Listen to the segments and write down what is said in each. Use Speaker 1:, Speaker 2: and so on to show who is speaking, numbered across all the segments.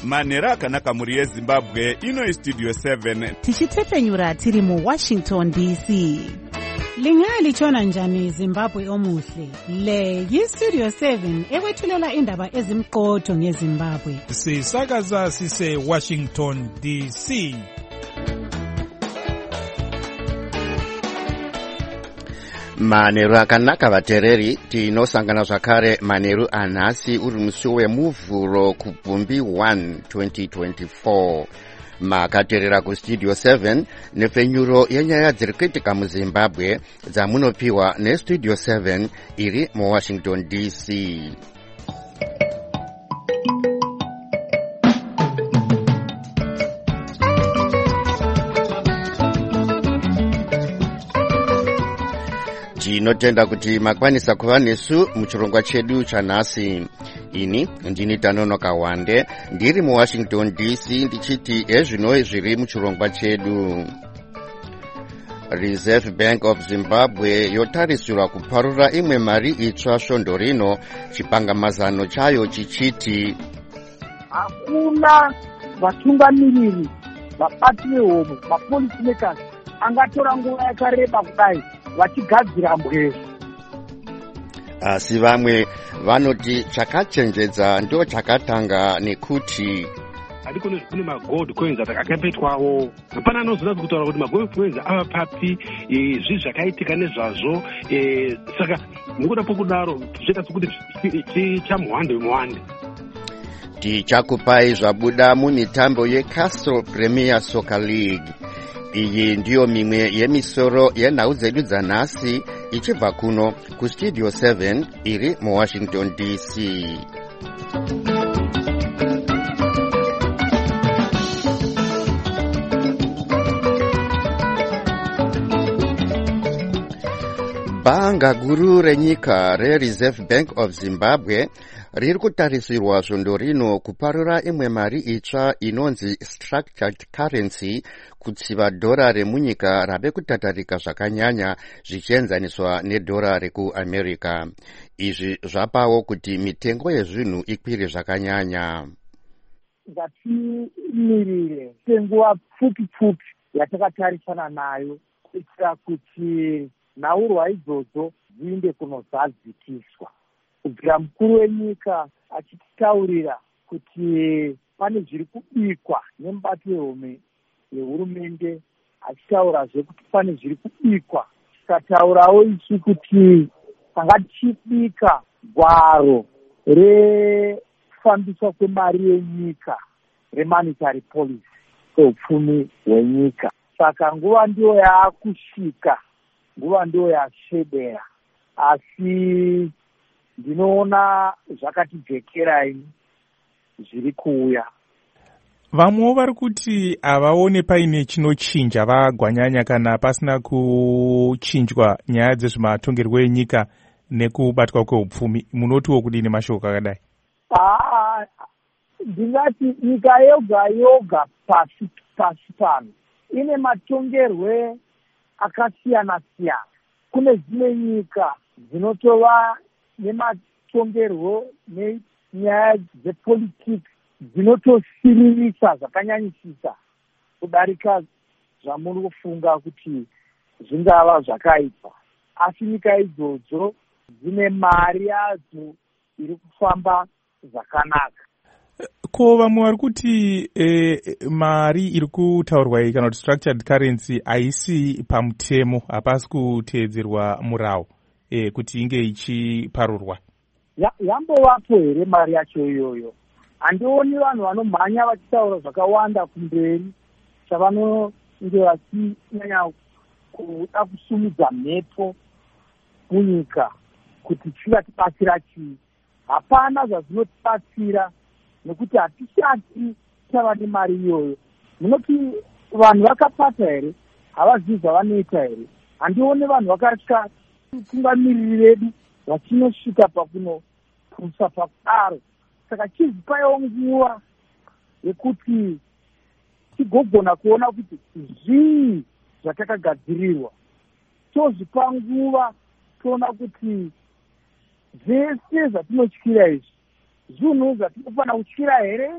Speaker 1: manhero akanaka mhuri yezimbabwe. Ino istudio 7
Speaker 2: tichitepfenyura tiri muWashington DC.
Speaker 3: Lingalitshona njani Zimbabwe omuhle? Le yistudio 7 ekwethulela indaba ezimqotho ngeZimbabwe.
Speaker 4: Sisakaza sise Washington DC.
Speaker 5: Manheru akanaka vatereri, tinosangana zvakare manheru anhasi uri musi wemuvhuro kubvumbi 1 2024. Makaterera kustudio 7 nepfenyuro yenyaya dziri kuitika muZimbabwe dzamunopiwa nestudio 7 iri muWashington DC. Tinotenda kuti makwanisa kuva nesu muchirongwa chedu chanhasi. Ini ndini Tanonoka Wande, ndiri muWashington DC ndichiti ezvino zviri muchirongwa chedu. Reserve Bank of Zimbabwe yotarisirwa kuparura imwe mari itsva svondo rino, chipangamazano chayo chichiti
Speaker 6: hakuna vatungamiriri, vabati vehomwe, mapolisi makers angatora nguva yakareba kudai vachigadzira mbwezha.
Speaker 5: Asi vamwe vanoti chakachenjedza ndo chakatanga, nekuti
Speaker 7: adiko kune magold coins akapetwawo. Hapana anozonatsa kutaura kuti magold coins ava papi, zvinhu zvakaitika nezvazvo. Saka nekuda pokudaro zvoita sekuti chichamuhwande.
Speaker 5: Tichakupai zvabuda mumitambo yeCastle Premier Soccer League. Iyi ndiyo mimwe yemisoro yenhau dzedu dzanhasi ichibva kuno kustudio 7 iri muWashington DC. Bhanga guru renyika reReserve Bank of Zimbabwe riri kutarisirwa svondo rino kuparura imwe mari itsva inonzi structured currency kutsiva dhora remunyika rave kutatarika zvakanyanya zvichienzaniswa nedhora rekuAmerica. Izvi zvapawo kuti mitengo yezvinhu ikwire zvakanyanya.
Speaker 6: Ngatimirire senguva pfupi yatakatarisana nayo kuitira kuti nhaurwa idzodzo dziinde kunozadzikiswa. Kubvira mukuru wenyika achitaurira kuti pane zviri kubikwa nemubati wehomwe yehurumende, achitaurazve kuti pane zviri kubikwa. Tikataurawo isu kuti tanga tichibika gwaro rekufambiswa kwemari yenyika remonetary policy, upfumi hwenyika. Saka nguva ndiyo yaakusvika, nguva ndiyo yasvedera, asi ndinoona zvakatijekerai zviri kuuya.
Speaker 4: Vamwewo vari kuti havaone paine chinochinja vagwanyanya kana pasina kuchinjwa nyaya dzezvematongerwo enyika nekubatwa kweupfumi. Munotiwo kudini mashoko akadai?
Speaker 6: Ndingati nyika yoga pasi pano ine matongerwe akasiyana siyana. Kune dzimwe nyika dzinotova nematongerwo nenyaya dzepolitiki dzinotosiririsa zvakanyanyisisa kudarika zvamuri kufunga kuti zvingava zvakaitwa. Asi nyika idzodzo dzine mari yadzo iri kufamba zvakanaka.
Speaker 4: Ko vamwe vari kuti mari iri kutaurwa iyi kana kuti structured currency haisi pamutemo, hapasi kuteedzerwa murawo kuti inge ichiparurwa.
Speaker 6: Yambovapo here mari yacho iyoyo? Handioni vanhu vanomhanya vachitaura zvakawanda kumberi chavanonge vachinyanya kuda kusumudza mhepo munyika kuti chingatibatsira chii. Hapana zvazvinotibatsira nekuti hatisati tava nemari iyoyo. Munoti vanhu vakapata here? Havazivi zvavanoita here? Handioni vanhu vakasvika tungamiriri vedu vachinosvika pakunopusa pakudaro. Saka chizipaiwo nguva yekuti tigogona kuona kuti zvii zvatakagadzirirwa. Tozvipa nguva toona kuti zvese zvatinotyira izvi zvinhu zvatinofanira kutyira here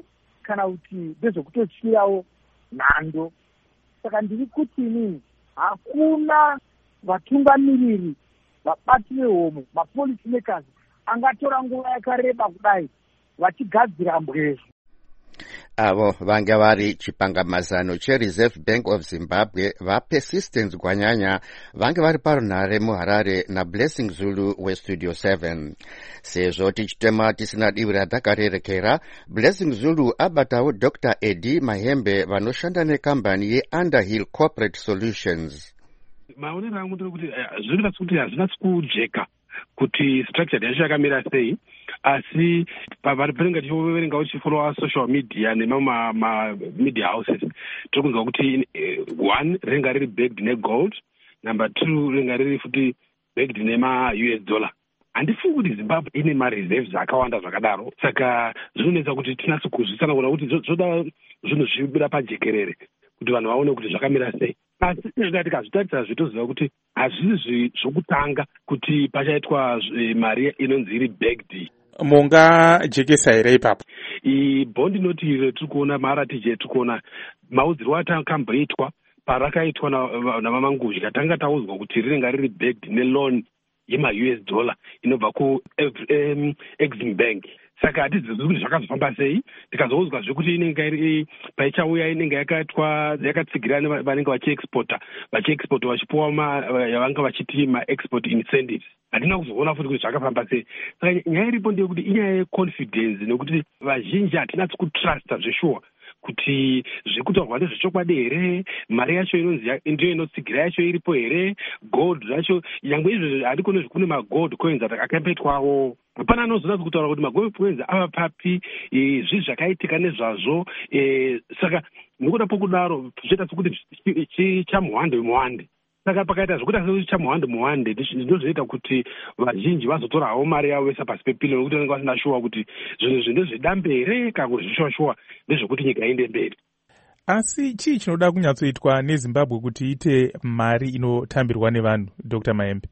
Speaker 6: kana kuti ndezvekutotyirawo nhando. Saka ndiri kuti inini hakuna vatungamiriri, vabati vehomwe, mapolisi makers angatora nguva yakareba kudai vachigadzira mbwezvo.
Speaker 5: Avo vange vari chipangamazano cheReserve Bank of Zimbabwe vaPersistence Gwanyanya vange vari parunhare muHarare naBlessing Zulu weStudio 7. Sezvo tichitema tisina divi ratakarerekera, Blessing Zulu abatawo Dr. Eddie Mahembe vanoshanda nekambani yeUnderhill Corporate Solutions.
Speaker 7: Maonero angu ndekuti zvinoita kuti hazvinatsi kujeka kuti structure yacho yakamira sei, asi paringa tichiverenga uchifollowa social media media houses tiri kunzwa kuti one ringa riri backed negold, number two ringa riri futi backed nema-US dollar. Handifungi kuti Zimbabwe ine mareserves akawanda zvakadaro, saka zvinonetsa kuti tinatsi kuzwisana kuona kuti zvoda zvinhu zvibuda pajekerere kuti vanhu vaone kuti zvakamira sei. Asi tikazvitarisa zvitoziva kuti hazvisi zvokutanga kuti pachaitwa mari inonzi iri backed.
Speaker 4: Mungajekesa here ipapo?
Speaker 7: Bondi noti iro tiri kuona maratije tiri kuona maudzirwo atakamboitwa parakaitwa namamanguzha tanga taudzwa kuti rinenge riri backed neloan yema-US dollar inobva kuExim Bank. Saka hatizivi kuti zvakazofamba sei. Tikazoudzwa zvekuti inenge iri paichauya inenge yakatsigira vanenge vachiexporta vachipuwa yavanga vachiti ma-export incentives. Hatina kuzoona futi kuti zvakafamba sei. Saka nyaya iripo ndeyekuti inyaya yeconfidence, nekuti vazhinji hatinatsi kutrusta zveshuwa kuti zvekutaurwa ndezvechokwadi here, mari yacho inonzi ndiyo inotsigira yacho iripo here, gold zvacho nyangwe izvo handikone zvekune magold coins akaimboitwawo. Hapana anozonatsa kutaura kuti magold coins ava papi, zvii zvakaitika nezvazvo. Saka nokuda pokudaro zvoita sekuti chichamuhwande muhwande. Saka pakaita zvokuti asi chamuhwande ndozvoita kuti vazhinji vazotora hawo mari yavo vesa pasi pepilo, nokuti vanenge vasina shuwa kuti zvinhu ndezvedambe here kana kuti zvishuwa ndezvekuti nyika iende mberi.
Speaker 4: Asi chii chinoda kunyatsoitwa neZimbabwe kuti iite mari inotambirwa nevanhu, Dr. Mahembe?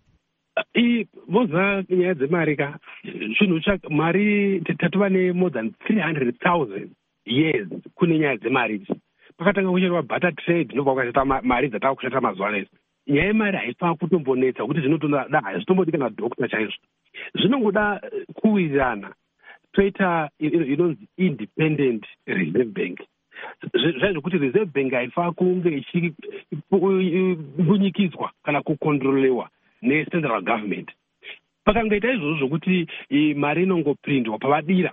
Speaker 7: Voza nyaya dzemari ka chinhu mari tatova ne-more than 300,000 years kune nyaya dzemari idzi. Pakatanga kuchaitwa barter trade ndobva kwakaita mari dzatava kushata mazuva ano. Nyaya yemari haifaa kutombonetsa kuti zvinotoda hazvitombodi kana dhokta chaizvo. Zvinongoda kuwirirana toita inonzi independent reserve bank. Zvaizvo kuti reserve bank haifaa kunge ichibunyikidzwa kana kukontrolewa ne-central government. Pakangoita izvozvo zvokuti mari inongoprindwa pavadira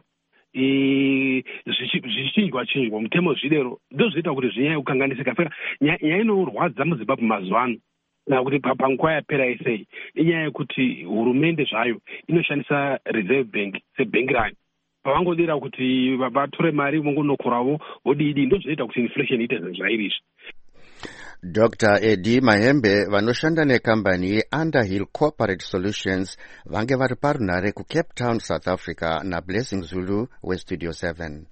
Speaker 7: zvichinjwa mutemo zvidero, ndozvinoita kuti zvinyaya kukanganisika. Saka nyaya inorwadza muZimbabwe mazuva ano kana kuti panguva yapera isei inyaya yekuti hurumende zvayo inoshandisa reserve bank sebhengi rayo. Pavangodira kuti vatore mari vongonokorawo vodidi, ndozvinoita kuti inflation iite zvairi.
Speaker 5: Dr. Eddie Mahembe vanoshanda nekambani yeUnderhill Corporate Solutions vange vari parunhare kuCape Town, South Africa naBlessing Zulu weStudio 7.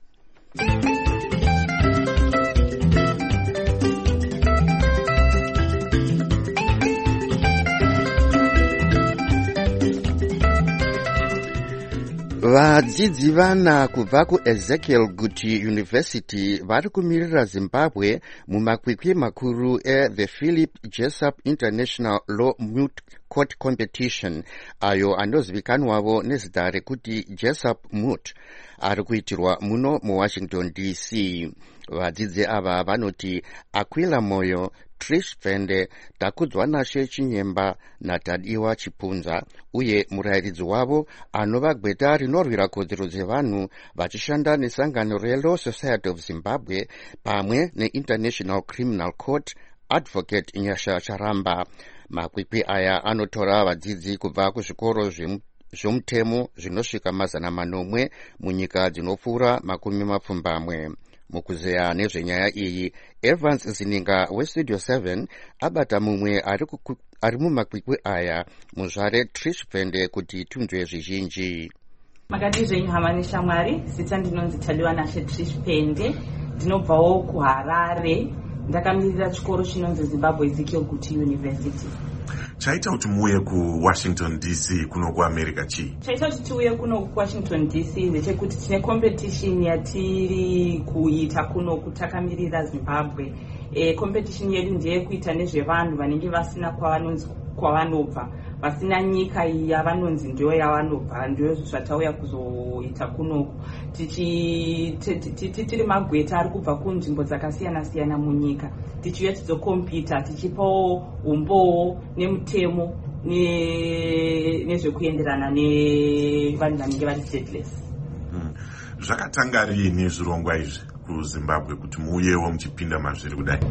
Speaker 5: Vadzidzi vana kubva kuEzekiel Guti University vari kumirira Zimbabwe mumakwikwi makuru eThe Philip Jessup International Law Moot Court Competition ayo anozivikanwavo nezita rekuti Jessup Moot ari kuitirwa muno muWashington DC. Vadzidzi ava vanoti Aquila Moyo, Trish Vende, Takudzwanashe Chinyemba naTadiwa Chipunza uye murayiridzi wavo anova gweta rinorwira kodzero dzevanhu vachishanda nesangano reLaw Society of Zimbabwe pamwe neInternational Criminal Court, Advocate Nyasha Charamba. Makwikwi aya anotora vadzidzi kubva kuzvikoro zvomutemo zvinosvika 100 munyika dzinopfuura 20. Mukuzeya nezvenyaya iyi, Evans Zininga weStudio 7 abata mumwe ari mumakwikwi aya, muzvare Trish Vende kuti tunzwe zvizhinji.
Speaker 8: Makati zvenyu hama neshamwari, zita ndinonzi Tadiwanashe Trish Vende, ndinobvawo kuHarare, ndakamirira chikoro chinonzi Zimbabwe Ezekiel Guti University.
Speaker 9: chaita kuti muuye kuwashington dc kuno kuamerica chii?
Speaker 8: chaita kuti tiuye kuno kuwashington dc ndechekuti tine competition yatiri kuita kuno kutakamirira zimbabwe. Competition yedu ndeyekuita nezvevanhu vanenge vasina kwavanobva, vasina nyika iyi yavanonzi ndiyo yavanobva, ndiyo zvatauya kuzoita kunoku. Tiri magweta ari kubva kunzvimbo dzakasiyana siyana munyika, tichiuya tizokompita tichipawo umbowo nemutemo nezvekuenderana nevanhu vanenge vari stateless.
Speaker 9: Zvakatanga rini zvirongwa izvi kuzimbabwe kuti muuyewo muchipinda mazviri kudai?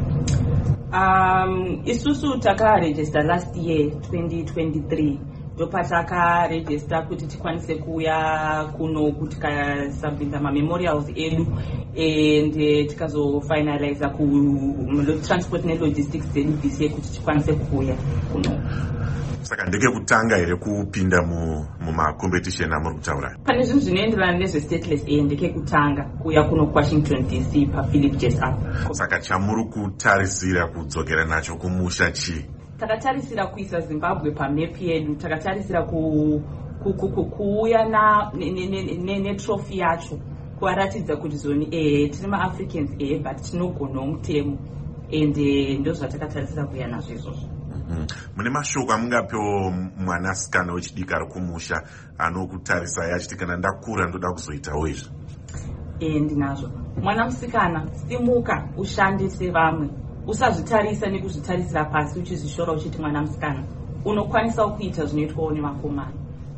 Speaker 8: Isusu takarejista last year 2023 ndopatakarejista kuti tikwanise kuuya kuno kuti tikasubmita mamemorials edu and tikazofinalize transport nelogistics dzedu this year kuti tikwanise kuuya kuno.
Speaker 9: Saka ndeke kutanga here kupinda mumacompetition amuri kutaura?
Speaker 8: Pane zvinhu zvinoenderana nezvestateless ndeke kutanga kuuya kuno kuwashington dc paphilip jet up.
Speaker 9: Saka chamuri kutarisira kudzokera nacho kumusha chii?
Speaker 8: Takatarisira kuisa zimbabwe pamepi yedu, takatarisira kuuya netrophy yacho kuvaratidza kuti zoni tiri maafricans but tinogonawo mutemo and ndo zvatakatarisira kuuya nazvo izvozvo.
Speaker 9: Mune mashoko amungapewo mwanasikana wechidiki ari kumusha anokutarisai achiti kana ndakura ndoda kuzoitawo izvi?
Speaker 8: Ndinazvo. Mwana musikana, simuka ushande sevamwe, usazvitarisa nekuzvitarisira pasi uchizvishora uchiti mwana musikana, unokwanisawo kuita zvinoitwawo nevakomana.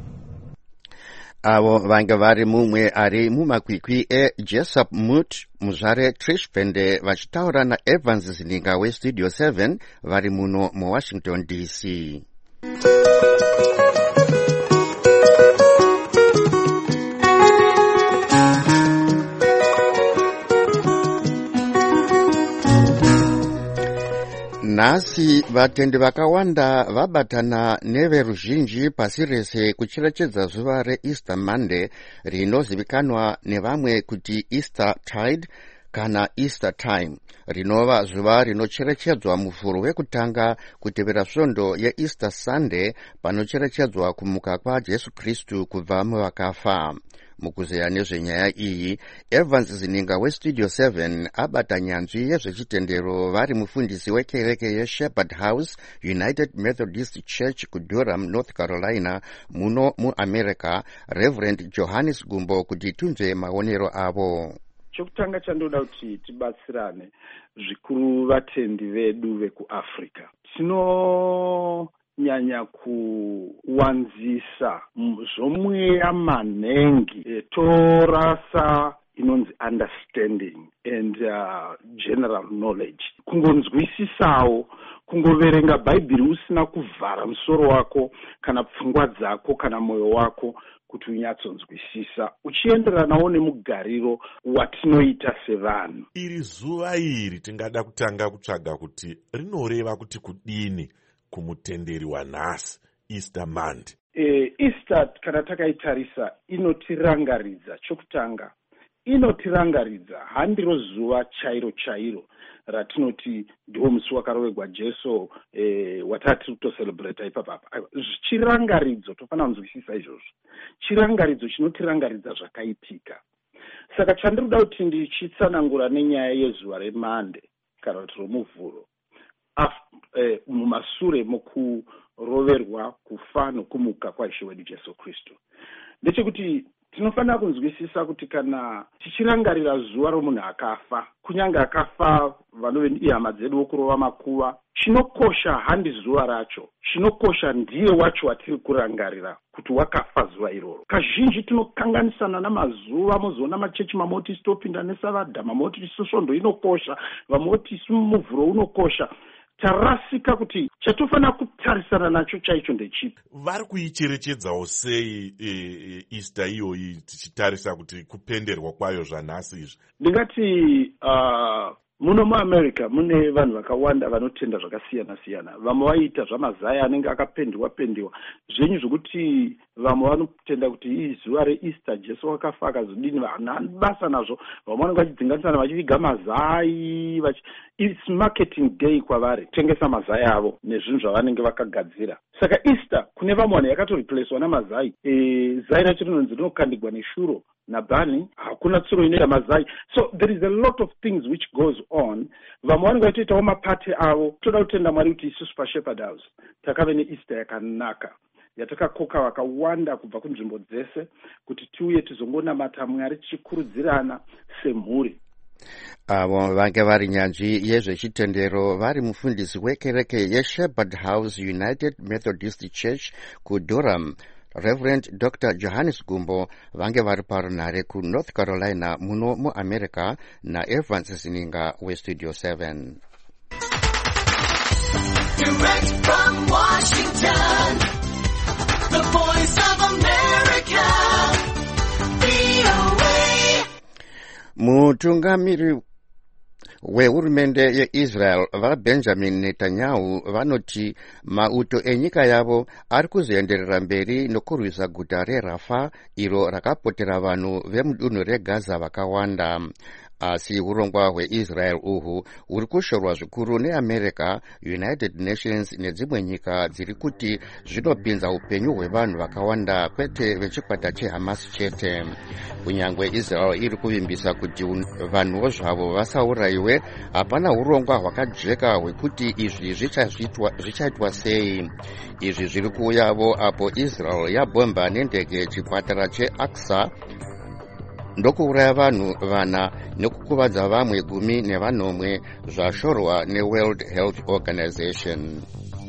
Speaker 5: Avo vanga vari mumwe ari mumakwikwi eJessop Moot, muzvare Trish Pende vachitaura naEvans Zininga weStudio 7 vari muno muWashington DC. Nhasi vatendi vakawanda vabatana neveruzhinji pasi rese kucherechedza zuva reEaster Monday rinozivikanwa nevamwe kuti Easter Tide kana Easter Time, rinova zuva rinocherechedzwa muvhuro wekutanga kutevera svondo yeEaster Sunday panocherechedzwa kumuka kwaJesu Kristu kubva muvakafa. Mukuzeya nezvenyaya iyi, Evans Zininga weStudio 7 abata nyanzvi yezvechitendero vari mufundisi wekereke yeShepherd House United Methodist Church kuDurham, North Carolina, muno muAmerica, Reverend Johannes Gumbo kuti tunzwe maonero avo.
Speaker 10: Chokutanga chandoda kuti tibatsirane zvikuru vatendi vedu vekuAfrica. Nyanya kuwanzisa zvomweya manhengi torasa inonzi understanding and general knowledge, kungonzwisisawo, kungoverenga bhaibheri usina kuvhara musoro wako kana pfungwa dzako kana mwoyo wako kuti unyatsonzwisisa uchienderanawo nemugariro watinoita sevanhu.
Speaker 9: Iri zuva iri tingada kutanga kutsvaga kuti rinoreva kuti kudini kumutenderi wanhasi Easter Monday.
Speaker 10: Easter kana takaitarisa inotirangaridza, chokutanga inotirangaridza handiro zuva chairo ratinoti ndiwo musi wakaroverwa Jesu watati kutocelebrate ipapapa. Chirangaridzo tofanira kunzwisisa izvozvo. Chirangaridzo chinotirangaridza zvakaitika. Saka chandiroda kuti ndichitsanangura nenyaya yezuva reMande kana kuti romuvhuro mumashure mokuroverwa kufa nokumuka kwaIshe wedu Jesu Kristu, ndechekuti tinofanira kunzwisisa kuti kana tichirangarira zuva romunhu akafa, kunyange akafa vanove ihama dzedu vokurova makuva, chinokosha handi zuva racho, chinokosha ndiye wacho watiri kurangarira kuti wakafa zuva iroro. Kazhinji tinokanganisana namazuva, mozoona machechi mamoti topinda nesavadha, mamoti svondo inokosha, vamoti muvhuro unokosha. Tarasika kuti chatofanira kutarisana nacho chaicho ndechipi.
Speaker 9: Vari kuicherechedzawo sei Easter iyoyi tichitarisa kuti kupenderwa kwayo zvanhasi izvi?
Speaker 10: Ndingati muno muAmerica mune vanhu vakawanda vanotenda zvakasiyana siyana. Vamwe vaita zvamazaya anenge akapendiwa zvenyu zvokuti vamwe vanotenda kuti ii zuva reeaster Jesu wakafa akazodini, vana basa nazvo. Vamwe vanenge vachidzinganisana vachiviga mazai, it's marketing day kwavari, tengesa mazai avo nezvinhu zvavanenge vakagadzira. Saka Easter kune vamwe vanhu yakatoreplacewa namazai. Zai racho rinonzi rinokandigwa neshuro nabhani, hakuna tsuro inoita mazai. So there is a lot of things which goes on. Vamwe vanenge vachitoitawo mapati avo. Toda kutenda Mwari kuti isusu paShepherd House takave neEaster yakanaka yatakakoka vakawanda kubva kunzvimbo dzese kuti tiuye tizongonamata Mwari tichikurudzirana semhuri.
Speaker 5: Avo vange vari nyanzvi yezvechitendero vari mufundisi wekereke yeShepherd House United Methodist Church kuDurham, Reverend Dr. Johannes Gumbo, vange vari parunhare kuNorth Carolina muno muAmerica, naEvans Sininga weStudio 7.
Speaker 11: Direct from Washington, the Voice of America, VOA.
Speaker 5: Mutungamiri wehurumende yeIsrael vaBenjamin Netanyahu vanoti mauto enyika yavo ari kuzoenderera mberi nokurwisa guta reRafah iro rakapotera vanhu vemudunhu reGaza vakawanda. Asi urongwa hweIsrael uhwu huri kushorwa zvikuru neAmerica, United Nations nedzimwe nyika dziri kuti zvinopinza upenyu hwevanhu vakawanda, kwete vechikwata cheHamas chete. Kunyangwe Israel iri kuvimbisa kuti vanhuwo zvavo vasaurayiwe, hapana urongwa hwakajeka hwekuti izvi zvichaitwa sei. Izvi zviri kuuyavo apo Israel yabomba nendege chikwatara cheAqsa ndokuuraya vanhu vana nekukuvadza vamwe 19 zvashorwa neWorld Health Organization.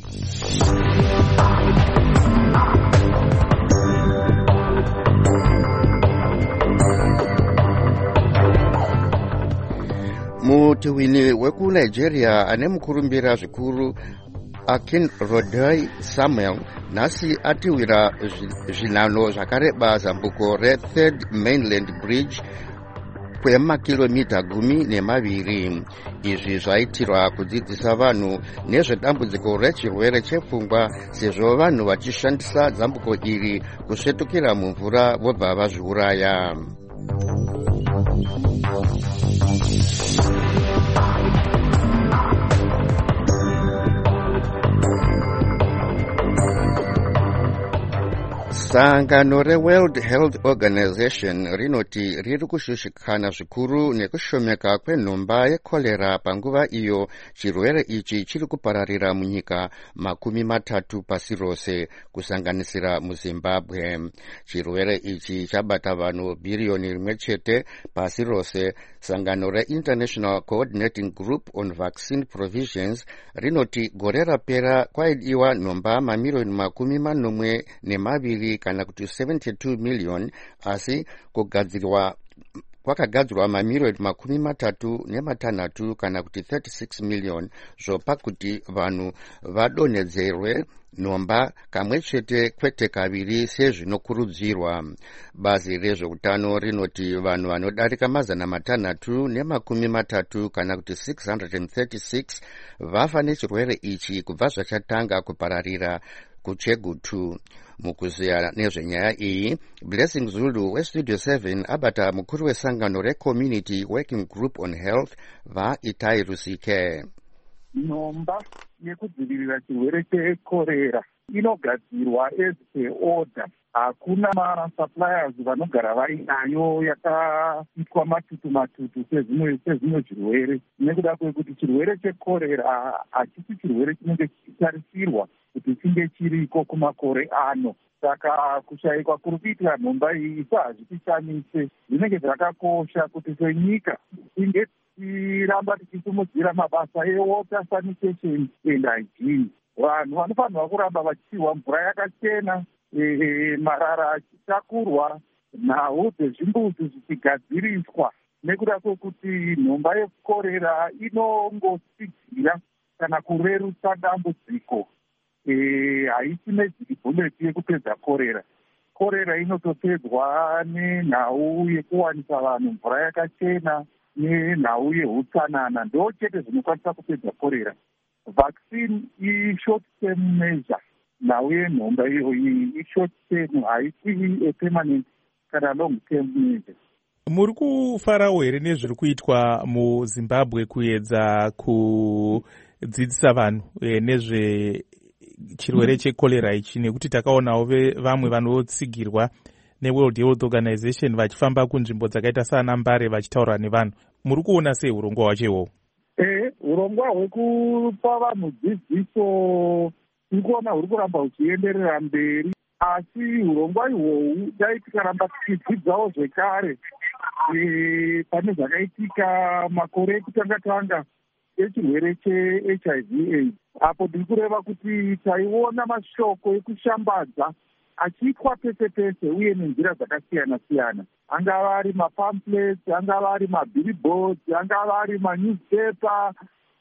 Speaker 5: Mutiwini wekuNigeria ane mukurumbira zvikuru Akinrodoi Samuel nhasi atiwira zvinano zvakareba zambuko reThird Mainland Bridge kwemakilomita 12. Izvi zvaitirwa kudzidzisa vanhu nezvedambudziko rechirwere chepfungwa, sezvo vanhu vachishandisa zambuko iri kusvetukira mumvura vobva vazviuraya. Sangano reWorld Health Organization rinoti riri kushushikana zvikuru nekushomeka kwenhomba yekolera panguva iyo chirwere ichi chiri kupararira munyika 30 pasi rose, kusanganisira muZimbabwe. Chirwere ichi chabata vanhu bhiriyoni 1 chete pasi rose. Sangano reInternational Coordinating Group on Vaccine Provisions rinoti gore rapera kwaidiwa nhomba mamirioni 42 kana kuti 72 million, asi kwakagadzirwa mamirioni 36 kana kuti 36 million zvopa kuti vanhu vadonhedzerwe nhomba kamwe chete kwete kaviri sezvinokurudzirwa. Bazi rezveutano rinoti vanhu vanodarika 630 kana kuti 636 vafa nechirwere ichi kubva zvachatanga kupararira kuChegutu. Mukuziya nezvenyaya iyi, Blessing Zulu weStudio 7 abata mukuru wesangano reCommunity Working Group on Health vaItai Rusike.
Speaker 6: Nhomba yekudzivirira chirwere chekorera inogadzirwa as per order. Hakuna masuppliers vanogara vainayo yakaitwa matutu sezvimwe zvirwere, nekuda kwekuti chirwere chekorera hachisi chirwere chinenge chichitarisirwa kuti chinge chiriko kumakore ano. Saka kushayikwa kuri kuitira nhomba iyi hazvitichanise. Zvinenge zvakakosha kuti senyika tinge tiramba tichisimudzira mabasa ewater sanitation and hygiene. Vanhu vanofanirwa kuramba vachipiwa mvura yakachena, marara achitakurwa, nhau dzezvimbuzi zvichigadziriswa, nekuda kwekuti nhomba yekorera inongosidzira kana kurerutsa dambudziko. Haisi magic bullet yekupedza korera. Korera inotopedzwa nenhau yekuwanisa vanhu mvura yakachena nenhau yeutsanana, ndo chete zvinokwanisa kupedza korera. Vaccine i short term measure nauye nhomba iyoyi ishort term, haisi epermanent kana long term measure.
Speaker 4: Muri kufarawo here nezviri kuitwa muZimbabwe kuedza kudzidzisa vanhu nezvechirwere chekorera ichi, nekuti takaonawo vamwe vanotsigirwa neWorld Health Organization vachifamba kunzvimbo dzakaita sana Mbare vachitaura nevanhu. Muri kuona sei urongwa hwacho ihwohwo?
Speaker 6: Urongwa hwekupa vanhu dzidziso tiri kuona huri kuramba huchienderera mberi, asi urongwa ihwohwu dai tikaramba tichidzidzawo zvekare pane zvakaitika makore ekutanga echirwere cheHIV AIDS, apo ndiri kureva kuti taiona mashoko ekushambadza achiitwa pese pese uye nenzira dzakasiyana siyana, angava ari mapamphlets, angava ari mabillboards, angava ari manewspaper,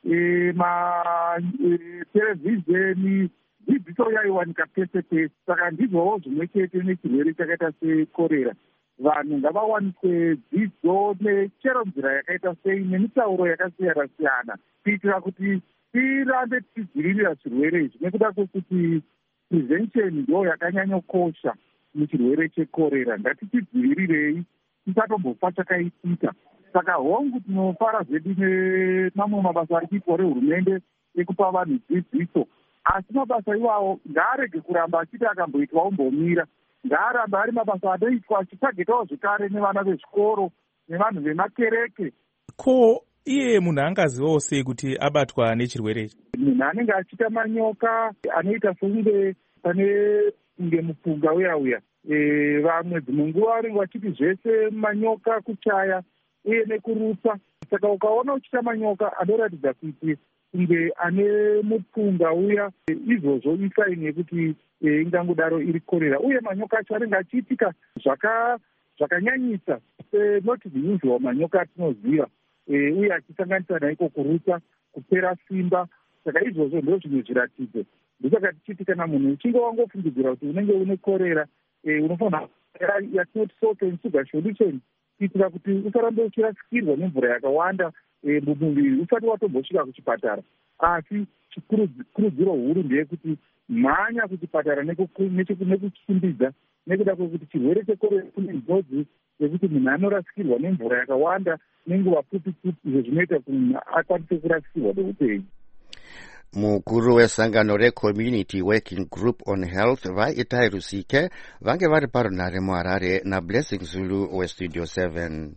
Speaker 6: televhizheni, dzidziso yaiwanika pese pese. Saka ndizvowo zvimwe chete nechirwere chakaita sekorera. Vanhu ngavawanikwe dzidzo nechero nzira yakaita sei nemitauro yakasiyana siyana kuitira kuti tirambe tichidzivirira zvirwere izvi, nekuda kwekuti prevention ndo yakanyanyokosha muchirwere chekorera. Ngatichidzivirirei tisatombofa chakaitika. Saka hongu tinofara zvedu nemamwe mabasa ari kuitwa rehurumende ekupa vanhu dzidziso, asi mabasa iwawo ngaarege kuramba achiti akamboitwa umbomira, ngaarambe ari mabasa anoitwa achitagetawo zvekare nevana vezvikoro nevanhu vemakereke.
Speaker 4: Ko iye munhu angazivawo sei kuti abatwa nechirwere ichi?
Speaker 6: Munhu anenge achiita manyoka anoita sokunge kunge mupunga uya vamwe dzimwe nguva vanenge vachiti zvese manyoka, kuchaya uye nekurutsa. Saka ukaona uchiita manyoka anoratidza kuti kunge ane mupunga uya, izvozvo isaini yekuti ingangodaro iri korera. Uye manyoka acho anenge achiitika zvakanyanyisa, not the usual manyoka atinoziva, uye achisanganisa naiko kurutsa, kupera simba. Saka izvozvo ndo zvimwe zviratidzo. Ndosaka tichiti kana munhu uchinge wangofungidzira kuti unenge une korera, unofanira yatinoti salt and sugar solution, kuitira kuti usarambe uchirasikirwa nemvura yakawanda mumuviri usati watombosvika kuchipatara. Asi chikurudziro huru ndeyekuti mhanya kuchipatara nekuchimbidza, nekuda kwekuti chirwere chekorera kune njodzi yekuti munhu anorasikirwa nemvura yakawanda nenguva pfupi pfupi, izvo zvinoita kuti munhu akwanise kurasikirwa neupenyu.
Speaker 5: Mukuru wesangano reCommunity Working Group on Health vaItai Rusike vange vari parunhare muHarare naBlessing Zulu weStudio 7.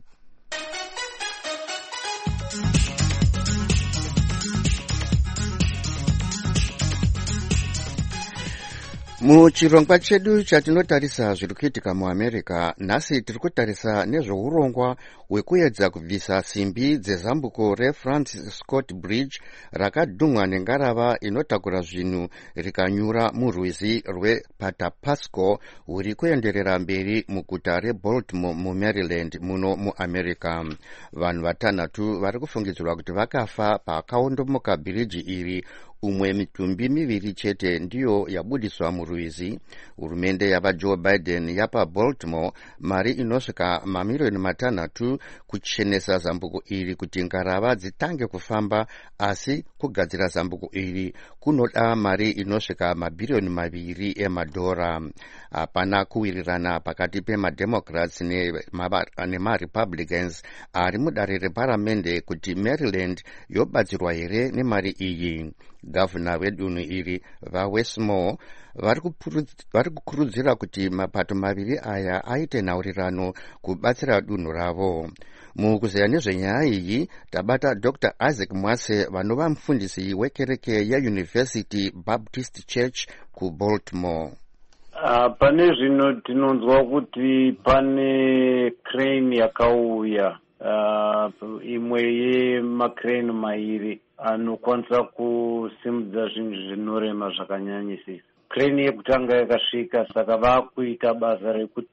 Speaker 5: Muchirongwa chedu chatinotarisa zviri kuitika muAmerica, nhasi tiri kutarisa nezveurongwa hwekuedza kubvisa simbi dzezambuko reFrancis Scott Bridge rakadhumwa nengarava inotakura zvinhu rikanyura murwizi rwePatapasco huri kuenderera mberi muguta reBaltimore muMaryland muno muAmerica. Vanhu vatanhatu vari kufungidzirwa kuti vakafa pakaondomoka bhiriji iri. Umwe mitumbi miviri chete ndiyo yabudiswa murwizi. Hurumende yavaJoe Biden yapa Baltimore mari inosvika mamiliyoni matanhatu kuchenesa zambuko iri kuti ngarava dzitange kufamba, asi kugadzira zambuko iri kunoda mari inosvika mabhiriyoni 2 emadhora. Hapana kuwirirana pakati pemademocrats nemarepublicans ari mudare reparamende kuti Maryland yobatsirwa here nemari iyi. Gavana wedunhu iri vaWestmore vari kukurudzira kuti mapato maviri aya aite nhaurirano kubatsira dunhu ravo. Mukuzeya nezvenyaya iyi tabata Dr. Isaac Mwase vanova mufundisi wekereke yeUniversity Baptist Church kuBaltimore.
Speaker 12: Pane zvino tinonzwa kuti pane crane yakauya, imwe yemacrane mairi anokwanisa kusimudza zvinhu zvinorema zvakanyanyisisa. Crane yekutanga yakasvika, saka vakuita basa rekuti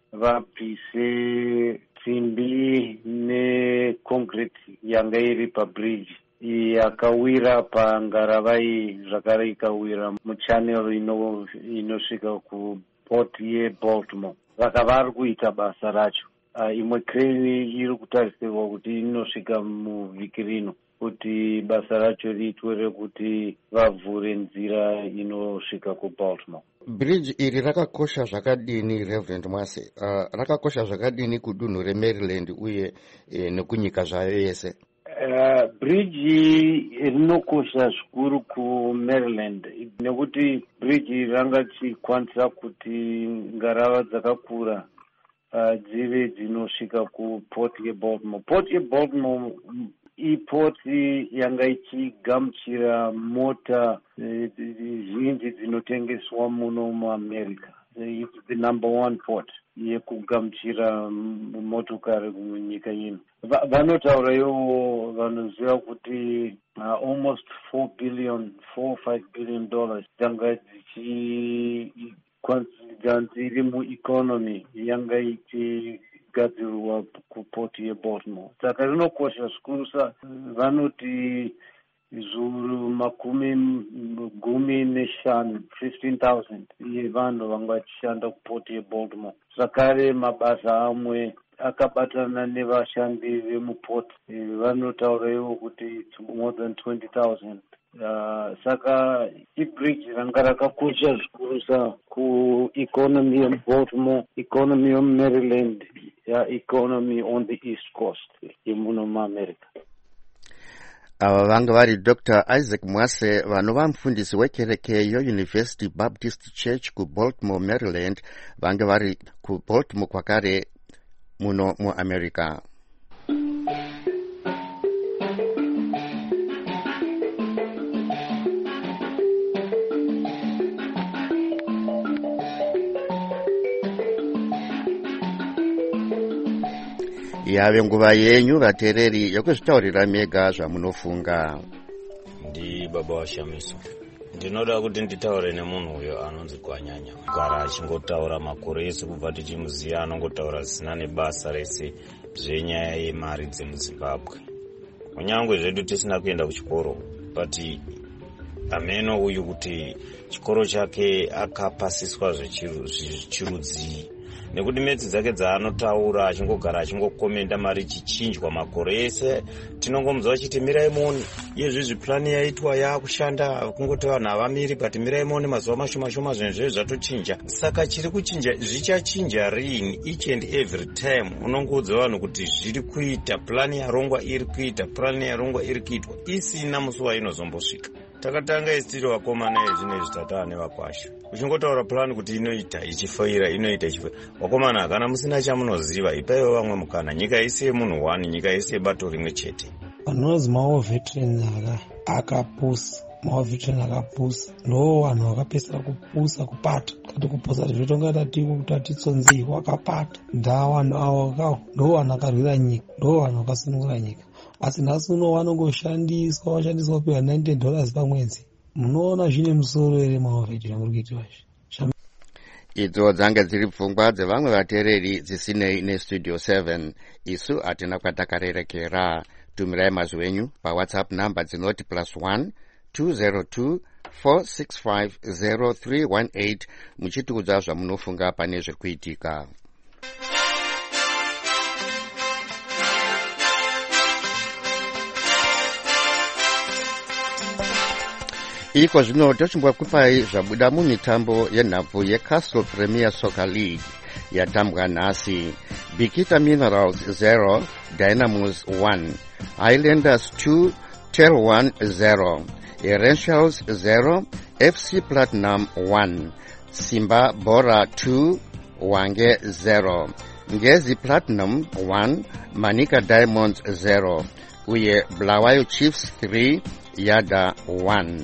Speaker 12: vabvise simbi neconcrete yanga iri pabridge iyi yakawira pangarava iyi, zvakare ikawira muchannel inosvika kuport yeBaltimore. Saka vari kuita basa racho. Imwe crane iri kutarisirwa kuti inosvika muvhiki rino. kuti basa racho riitwe rekuti vavhure nzira inosvika kubaltimore.
Speaker 5: Bridge iri rakakosha zvakadini, Reverend Mwase? Rakakosha zvakadini kudunhu reMaryland uye nekunyika zvayo yese?
Speaker 12: Bridge rinokosha zvikuru kuMaryland nekuti bridge rangachikwanisa kuti ngarava dzakakura dzive dzinosvika kuport yeBaltimore. Port yeBaltimore ipoti yanga ichigamuchira mota zhinji dzinotengeswa muno muAmerica. It's the number one port yekugamuchira motokari munyika ino. Vanotaura ivo vanoziva kuti almost $4 or $5 billion dzanga dziri mueconomy yanga ichigadzirwa kuport yeBaltimore. Saka rinokosha zvikuru. Vanoti zviuru 15,000 yevanhu vanga vachishanda kuport yeBaltimore. Zvakare mabasa amwe akabatana nevashandi vemuport vanotaura ivo kuti it's more than 20,000. Saka ibridge ranga rakakosha zvikuru kueconomy yeBaltimore, economy yeMaryland, economy on the east coast yemuno muAmerica.
Speaker 5: Ava vanga vari Dr. Isaac Mwase vanova mufundisi wekereke yeUniversity Baptist Church kuBaltimore, Maryland, vanga vari kuBaltimore kwakare muno muAmerica. Yave nguva yenyu vateereri yokuzvitaurira mega zvamunofunga.
Speaker 13: Ndi baba waShamiso. Ndinoda kuti nditaure nemunhu uyo anonzi Gwanyanya. Gara achingotaura makore ese kubva tichimuziya, anongotaura zvisina nebasa rese zvenyaya yemari dzemuZimbabwe. Kunyangwe zvedu tisina kuenda kuchikoro, but ameno uyu kuti chikoro chake akapasiswa zvechirudzii. Nekuti metsi dzake dzaanotaura achingogara achingokomenda mari chichinjwa makore ese, tinongomuzwa chiti Miraimoni yezvizvi plani yaitwa yakushanda, kungoti vanhu havamiri, but Miraimoni mazuva mashoma zvinhu zvatochinja. Saka chiri kuchinja zvichachinja rini each and every time. Unongoudza vanhu kuti zviri kuita, plani yarongwa iri kuita, plani yarongwa iri kuitwa, isina musi wainozombosvika. Takatanga isitiri vakomana ezvino zvitatu nevakwasha. Uchingotaura plani kuti inoita ichifoira, inoita ichifoira. Vakomana kana musina chamunoziva, ipaiwo vamwe mukana. Nyika yese yemunhu one, nyika yese yebato rimwe chete.
Speaker 14: Vanonzi mawo veterans akapusa. Mawo veterans akapusa. Ndo vanhu vakapesera kupusa kupata. Kati kupusa zvitonga tatitsonzi wakapata. Nda vanhu avo ndo vanhu vakarwira nyika. Ndo vanhu vakasunungura nyika. Asi nhasi uno vanongoshandiswa kupiwa $90 pamwedzi. Munoona zvine musoro ere maovhedhi muri kuitwa izvi?
Speaker 5: Idzo dzanga dziri pfungwa dzevamwe vateereri dzisinei nestudio 7. Isu hatina kwatakarerekera. Tumirai mazwi enyu paWhatsApp namba dzinoti +1 202 465 0318 muchitiudza zvamunofunga pane zviri kuitika. Iko zvino tochimbokupai zvabuda mumitambo yenhabvu yeCastle Premier Soccer League yatambwa nhasi. Bikita Minerals 0, Dynamos 1, Highlanders 2, Tel 1 0, Rangers 0, FC Platinum 1, Simba Bora 2, Wange 0, Ngezi Platinum 1, Manika Diamonds 0, uye Bulawayo Chiefs 3, Yada 1.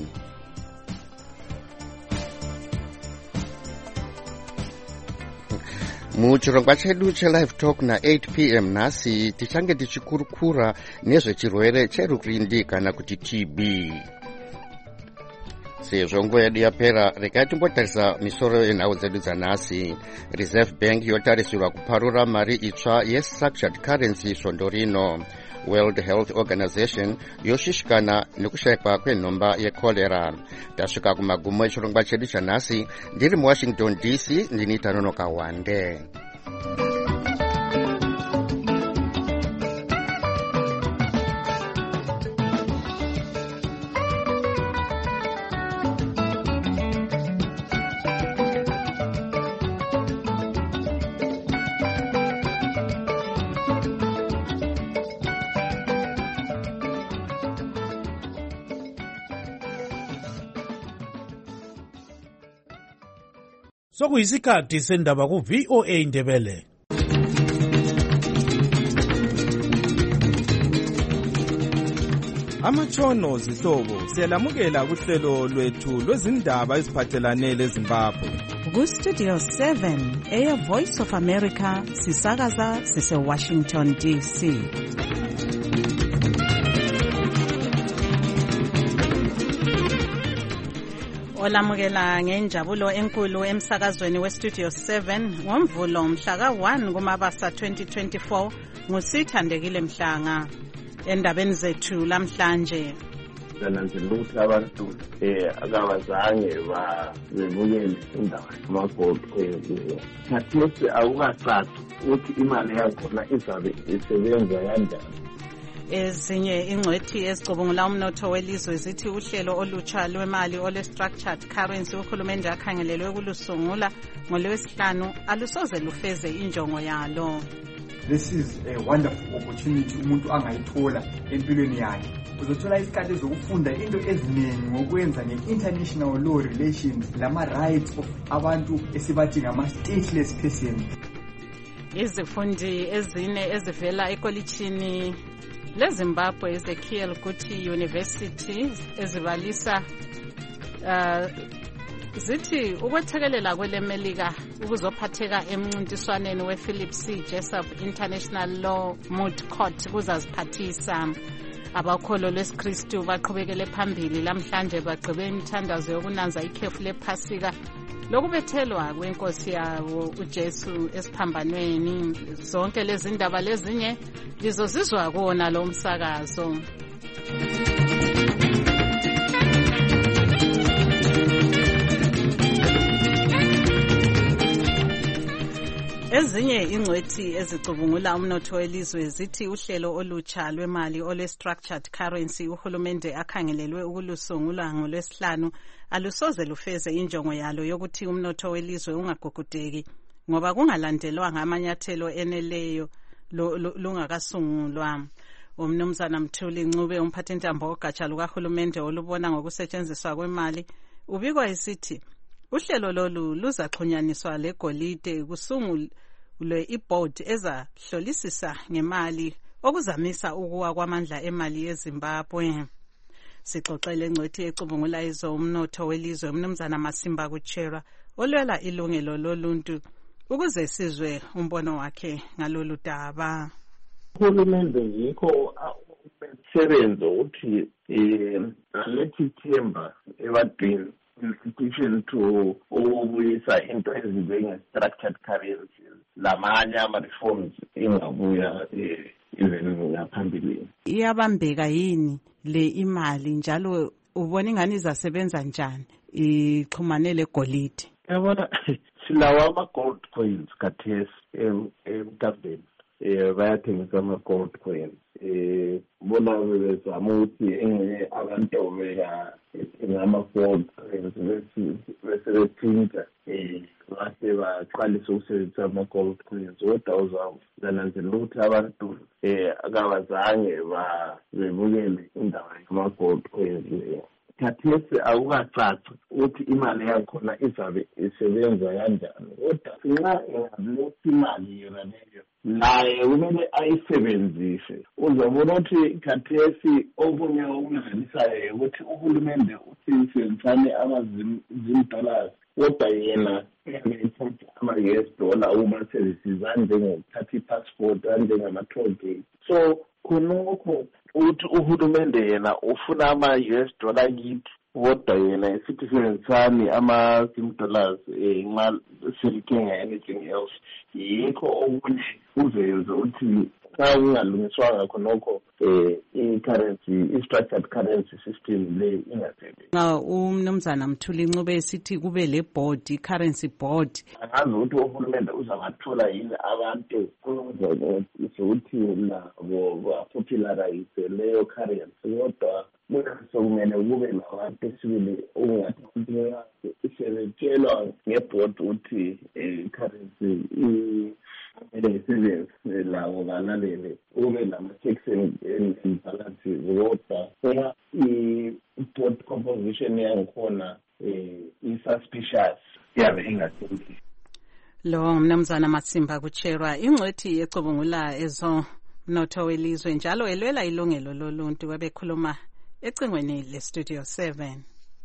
Speaker 5: Muchirongwa chedu chelive talk na8 p.m. nhasi tichange tichikurukura nezvechirwere cherukindi kana kuti TB. Sezvo nguva yedu yapera, regai timbotarisa misoro yenhau dzedu dzanhasi. Reserve Bank yotarisirwa kuparura mari itsva yestructured currency svondo rino. World Health Organization yoshishikana nekushayikwa kwenhomba yekolera. Tasvika kumagumo echirongwa chedu chanhasi. Ndiri muWashington DC, ndini Tanonoka Wande.
Speaker 15: Sokuyisikhathi sendaba ku VOA Ndebele.
Speaker 16: Amatshono zihlobo siyalamukela kuhlelo lwethu lwezindaba eziphathelane leZimbabwe.
Speaker 2: Ku-Studio 7 Air Voice of America sisakaza sise-Washington DC. Olamukela ngenjabulo enkulu emsakazweni we-Studio 7 ngomvulo mhla ka-1 kuMabasa 2024 nguSithandekile Mhlanga. Endabeni zethu lamhlanje
Speaker 17: nananzela ukuthi abantu akabazange bebukele indaba yama-gold coins. Khathesi akukacaci ukuthi imali yakhona izabe isebenza kanjani.
Speaker 2: Ezinye ingcwethi ezicubungula umnotho welizwe zithi uhlelo olutsha lwemali ole-structured currency uhulumende akhangelelwe kulusungula ngoLwesihlanu alusoze lufeze injongo yalo.
Speaker 18: This is a wonderful opportunity umuntu angayithola empilweni yakhe. Uzothola isikhathi zokufunda into eziningi ngokwenza nge-international law relations lama-rights of abantu esibathi ngama-stateless persons.
Speaker 2: Izifundi ezine ezivela ekolitshini leZimbabwe Ezekiel Guti University ezibalisa zithi ukwethekelela kwelemelika ukuzophatheka emncintiswaneni we-Philip C. Jessup International Law Moot Court kuzaziphathisa. Abakholo lwesikristu baqhubekele phambili lamhlanje bagqibe imithandazo yokunanza ikhefu lephasika lokubethelwa kwenkosi yabo uJesu esiphambanweni. Zonke lezi ndaba lezinye lizozizwa kuwona lo msakazo. Ezinye ingcwethi ezicubungula umnotho welizwe zithi uhlelo olutsha lwemali ole-structured currency uhulumende akhangelelwe ukulusungula ngoLwesihlanu alusoze lufeze injongo yalo yokuthi umnotho welizwe ungagugudeki ngoba kungalandelwanga amanyathelo eneleyo lungakasungulwa. Umnumzana Mthuli Ncube umphathintambo ogatsha lukahulumende olubona ngokusetshenziswa kwemali ubikwa isithi uhlelo lolu luzaxhunyaniswa legolide kusungulwe iboard ezahlolisisa ngemali okuzamisa ukuwa kwamandla emali yeZimbabwe. Sixoxele ngcwethi ecubungula umnotho welizwe umnumzana Masimba Kuchera olwela ilungelo loluntu ukuze sizwe umbono wakhe ngalolu daba.
Speaker 17: Uhulumende yikho umsebenzi ukuthi alethe ithemba ebantwini institution to ukubuyisa into ezinjenge-structured currencies lamanye ama-reforms engabuya even ngaphambilini.
Speaker 2: Iyabambeka yini le imali njalo ubona ingani izasebenza njani ixhumane legolide?
Speaker 17: Yabona silawa ama-gold coins khathesi emtambeni bayathengisa ama-gold coins. Bona bezama ukuthi abantu ngama-gold coins bese beprinta base baqalisa ukusebenzisa ama-gold coins. Kodwa uzananzela ukuthi abantu akabazange bebukele indaba yama-gold coins. Khathesi akukacaci ukuthi imali yakhona izabe isebenza kanjani. Kodwa nxa ingabilothi imali yona leyo naye kumele ayisebenzise. Uzabona ukuthi khathesi okunye okunahanisayo ukuthi uhulumende usebenzisane ama-$0 kodwa yena uyayithatha ama-US uma services anjengokuthatha i-passport anjengama-toll gate. So khonokho ukuthi uhulumende yena ufuna ama-US kithi kodwa yena esithi sebenzisani ama-$0 nxa selithenga anything else. Yikho okunye uzenze ukuthi xa kungalungiswanga khonokho i-structured currency system le ingasebenzi.
Speaker 2: Umnumzana Mthuli Ncube esithi kube le board, i-currency board.
Speaker 17: Angazi ukuthi uhulumende uzabathola yini abantu ukuthi nabo bapopularize leyo currency. Kodwa sokumele kube nabantu esibili okungathi isebetshelwa ngebhodi ukuthi i-currency isebenzi lawo balalele kube nama-checks and balances. Kodwa i-board composition yangikhona i-suspicious yabe engathembi.
Speaker 2: Lo mnumzana Matsimba kucherwa ingcwethi ecubungula ezomnotho welizwe njalo elwela ilungelo loluntu webekhuluma ecingweni leStudio 7.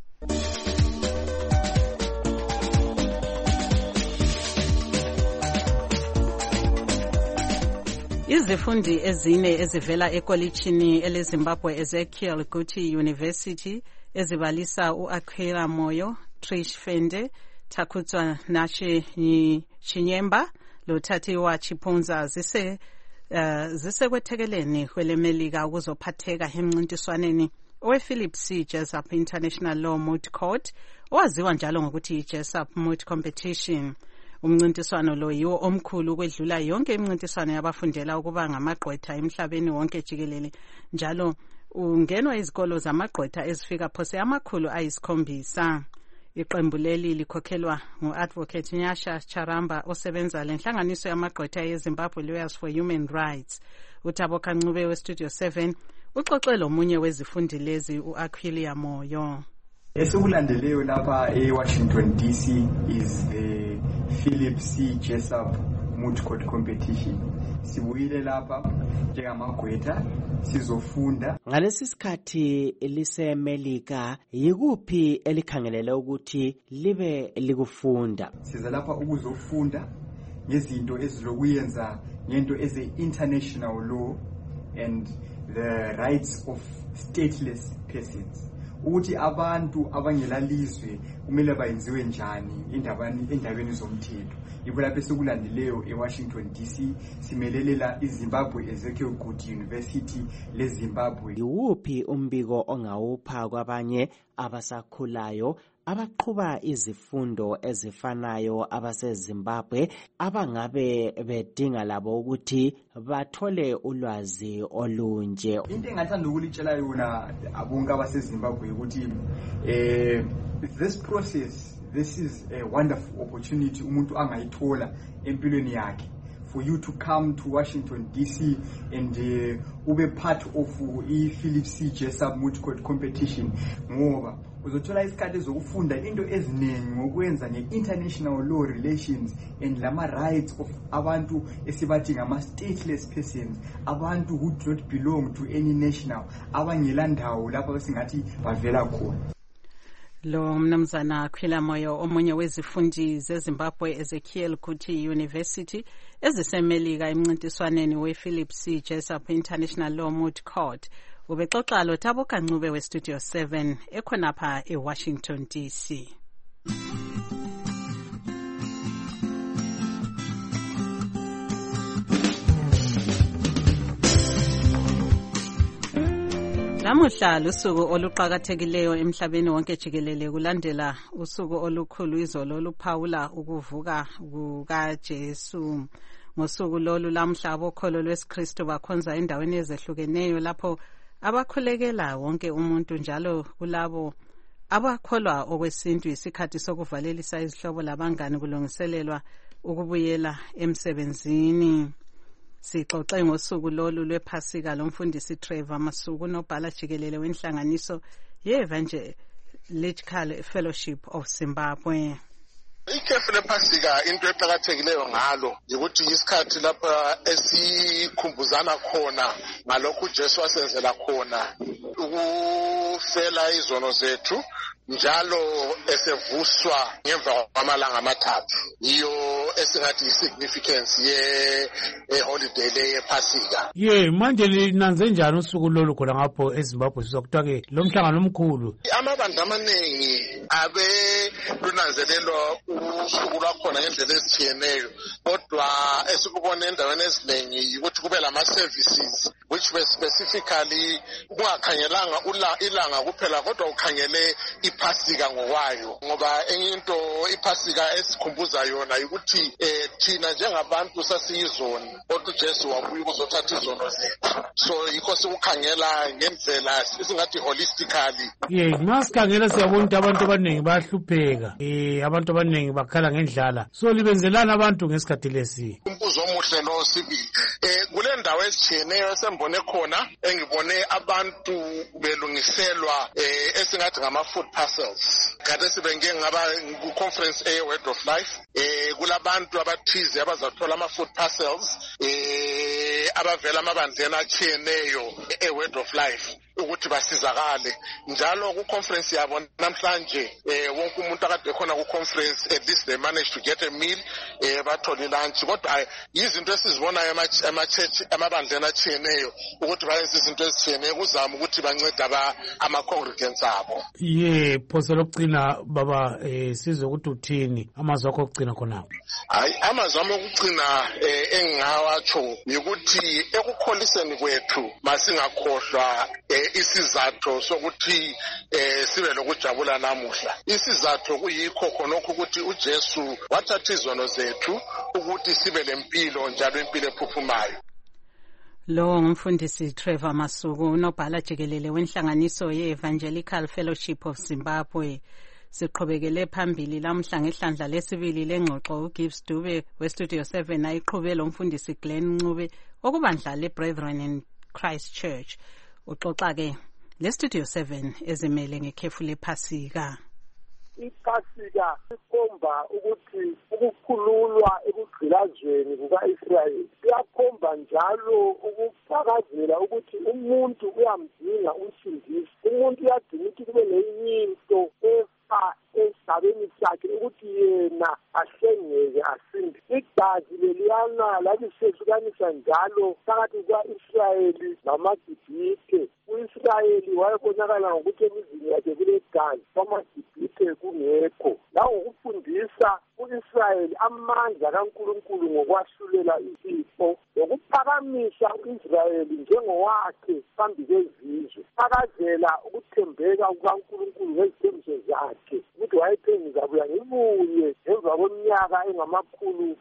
Speaker 2: Izifundi ezine ezivela ekolitshini eleZimbabwe Ezekiel Guti University ezibalisa uAkhira Moyo, Trish Fende, Takutswa Nashe Chinyemba loThathiwa Chipunza zisekwethekeleni kwelemelika ukuzophatheka emncintiswaneni owePhilip C. Jessup International Law Moot Court owaziwa njalo ngokuthi iJessup Moot Competition. Umncintiswano lo yiwo omkhulu kwedlula yonke imncintiswano yabafundela ukuba ngamagqwetha emhlabeni wonke jikelele njalo ungenwa izikolo zamagqwetha ezifika phose amakhulu ayisikhombisa. Iqembu leli likhokhelwa ngu-Advocate Nyasha Charamba osebenza lenhlanganiso yamagqwetha yeZimbabwe Lawyers for Human Rights. uThabo Kancube weStudio 7 uxoxele omunye wezifundi lezi uAquilia Moyo.
Speaker 18: Esikulandeleyo lapha eWashington DC is the Philip C. Jessup Moot Court Competition. Sibuyile lapha njengamagqwetha sizofunda.
Speaker 19: Ngalesi sikhathi liseMelika yikuphi elikhangelele ukuthi libe likufunda?
Speaker 18: Siza lapha ukuzofunda ngezinto ezilokuyenza ngento eze-international law and the rights of stateless persons. Ukuthi abantu abangelalizwe kumele bayenziwe njani endabeni zomthetho. Ibo lapho sekulandileyo eWashington DC simelelela iZimbabwe Ezekiel Guti University leZimbabwe.
Speaker 19: Yiwuphi umbiko ongawupha kwabanye abasakhulayo abaqhuba izifundo ezifanayo abaseZimbabwe abangabe bedinga labo ukuthi bathole ulwazi olunje?
Speaker 18: Into engathanda ukulitshela yona abonke abaseZimbabwe ukuthi this is a wonderful opportunity umuntu angayithola empilweni yakhe for you to come to Washington DC and ube part of Philip C. Jessup Moot Court Competition ngoba uzothola isikhathi zokufunda into eziningi ngokwenza nge-international law relations and lama rights of abantu esibathi ngama-stateless persons, abantu who do not belong to any national, abangela ndawo lapho singathi bavela khona.
Speaker 2: Lo mnumzana Akhwila Moyo omunye wezifundi zeZimbabwe Ezekiel Guti University ezisemelika emncintiswaneni wePhilip C. Jessup International Law Moot Court. Ubexoxa lo Thabo Kancube weStudio 7 ekhonapha eWashington DC. Lamuhla lusuku oluqhakathekileyo emhlabeni wonke jikelele kulandela usuku olukhulu izolo oluphawula ukuvuka kukaJesu. Ngosuku lolu lamhla abokholo lwesikristu bakhonza endaweni ezehlukeneyo lapho abakhulekela wonke umuntu njalo kulabo abakholwa okwesintu isikhathi sokuvalelisa izihlobo labangani kulungiselelwa ukubuyela emsebenzini. Sixoxe ngosuku lolu lwePhasika lomfundisi Trevor Masuku nobhala jikelele wenhlanganiso ye-Evangelical Fellowship of Zimbabwe.
Speaker 20: Ikhefu lePhasika into eqhakathekileyo ngalo ukuthi isikhathi lapha esikhumbuzana khona ngalokho uJesu asenzela khona ukufela izono zethu njalo esevuswa ngemva kwamalanga amathathu. Iyo esingathi isignificance ye-holiday le yePhasika.
Speaker 15: Manje linanze njani usuku lolu khona ngapho eZimbabwe sizwa kuthiwa ke lo mhlangano omkhulu?
Speaker 20: Amabandla amaningi abe lunanzelelwa usuku lwakhona ngendlela ezitshiyeneyo kodwa esikubona endaweni eziningi ukuthi kube lama-services which were specifically kungakhangelanga ilanga kuphela kodwa ukhangele iPhasika ngokwayo ngoba enye into iPhasika esikhumbuza yona ukuthi thina njengabantu sasiyizoni kodwa uJesu wabuya ukuzothatha izono zethu, so yikho sikukhangela ngendlela esingathi holistically.
Speaker 15: Masikhangela siyabona ukuthi abantu abaningi bayahlupheka, abantu abaningi bakhala ngendlala, so libenzelana abantu ngesikhathi lesi.
Speaker 20: uzomuhle noSibili. Kule ndawo ezitshiyeneyo esembone khona engibone abantu belungiselwa esingathi ngama-food parcels. Kade sibenge ngaba ku-conference Word of Life. Kulabantu abathize abazathola ama-food parcels abavela amabandleni atshiyeneyo Word of Life ukuthi basizakale. Njalo ku-conference yabo namhlanje wonke umuntu akade khona ku-conference at least they managed to get a meal bathole lunch. Kodwa yizinto esizibonayo ama-church amabandleni atshiyeneyo ukuthi bayenze izinto ezitshiyeneyo kuzama ukuthi bancede ama-congregants abo.
Speaker 15: Phoso lokugcina baba sizwe ukuthi uthini amazwi akho okugcina khonapho.
Speaker 20: Hayi, amazwi ami okugcina engingawatsho yikuthi ekukholiseni kwethu masingakhohlwa isizathu sokuthi sibe lokujabula namuhla. Isizathu kuyikho khonokho ukuthi uJesu wathatha izono zethu ukuthi sibe lempilo njalo impilo ephuphumayo.
Speaker 2: Lo ngumfundisi Trevor Masuku, unobhala jikelele wenhlanganiso ye-Evangelical Fellowship of Zimbabwe. Siqhubekele phambili lamhla ngehlandla lesibili lengxoxo uGibbs Dube weStudio 7 ayiqhube lo mfundisi Glenn Ncube okubandla leBrethren in Christ Church. Uxoxa ke leStudio 7 ezimele ngekhefu lePhasika.
Speaker 21: iPhasika ikhomba ukuthi ukukhululwa ekugqilazweni kuka-Israyeli. Iyakhomba njalo ukufakazela ukuthi umuntu uyamdinga umsindisi. Umuntu uyadinga ukuthi kube leyinto efa esigabeni sakhe ukuthi yena ahlengeke asinde. Igazi leliyana labisehlukanisa njalo phakathi kuka-Israyeli namaGibhithe. U-Israyeli wayebonakala ngokuthi emizini yakhe kulegazi, kwamaGibhithe kungekho. Langokufundisa u-Israyeli amandla kaNkulunkulu ngokwahlulela izifo lokuphakamisa u-Israyeli njengowakhe phambi kwezizwe. Fakazela ukuthembeka kukaNkulunkulu ngezithembiso zakhe ukuthi wayethe ngizabuya ngibuye emva kweminyaka engamakhulu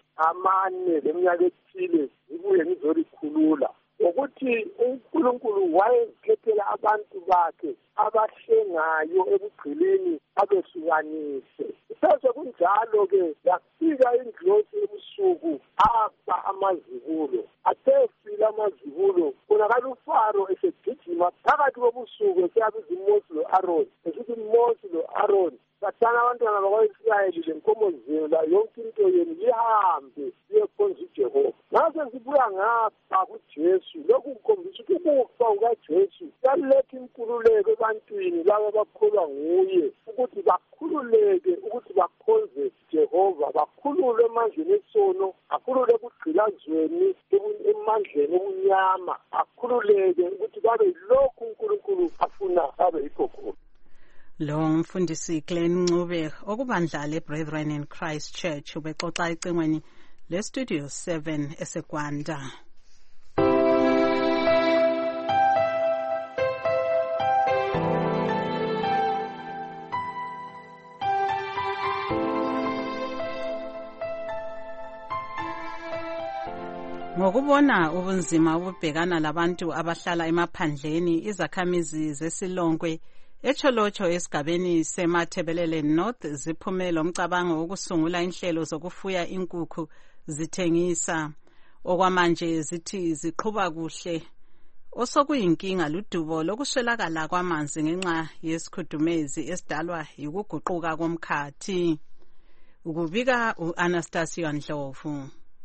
Speaker 21: 4 leminyaka ethile ngibuye ngizolikhulula. Ukuthi uNkulunkulu wayekhethela abantu bakhe abahlengayo ebugqilini abehlukanise. Sase kunjalo-ke yafika ingilosi ebusuku afa amazibulo. Athefile amazibulo konakala uFaro esegijima phakathi kobusuku eseyabiza uMose lo-Aroni esithi uMose lo-Aroni sathana abantwana bakwa-Israyeli lenkomozela yonke into yenu lihambe liyekhonza uJehova. Ngase sibuya ngapha kuJesu lokhu kukhombisa ukuthi ukufa kukaJesu kuyaletha inkululeko ebantwini laba abakholwa nguye ukuthi bakhululeke ukuthi bakhonze Jehova, bakhululwe emandleni esono, bakhululwe ekugqilazweni emandleni obunyama, bakhululeke ukuthi babe yilokhu uNkulunkulu afuna babe yikho khona.
Speaker 2: Lo mfundisi Glenn Ncube okubandla leBrethren in Christ Church ubexoxa ecingweni leStudio 7 eseGwanda. Ngokubona ubunzima obubhekana labantu abahlala emaphandleni, izakhamizi zeSilonkwe eCholocho esigabeni seMathebelele North ziphume lomcabango wokusungula inhlelo zokufuya inkukhu zithengisa. Okwamanje zithi ziqhuba kuhle. Osokuyinkinga ludubo lokuswelakala kwamanzi ngenxa yesikhudumezi esidalwa yikuguquka komkhathi. Ukubika uAnastasia Ndlovu.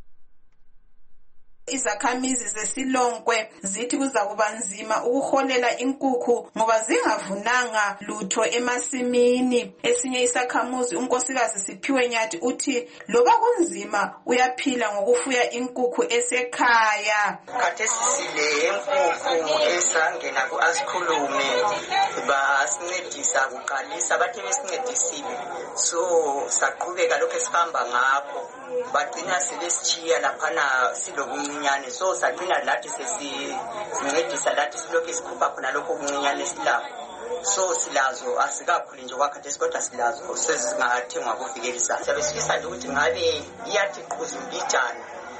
Speaker 22: Izakhamizi zeSilonkwe zithi kuzakuba nzima ukuholela inkukhu ngoba zingavunanga lutho emasimini. Esinye isakhamuzi unkosikazi Siphiwe Nyathi uthi loba kunzima uyaphila ngokufuya inkukhu esekhaya.
Speaker 23: Khathesi sile inkukhu esangena ku-Asikhulume basincedisa kuqalisa bathe besincedisile so saqhubeka lokho esihamba ngakho bagcina sebesitshiya laphana silokuncinyane so sagcina lathi sesincedisa lathi silokhu sikhupha khona lokho okuncinyane esilapho so silazo asikakhuli nje kwakhathesi kodwa silazo sezingathengwa kuvikelisa. Siyabe sifisa nje ukuthi ngabe iyathi qhuzu mbijana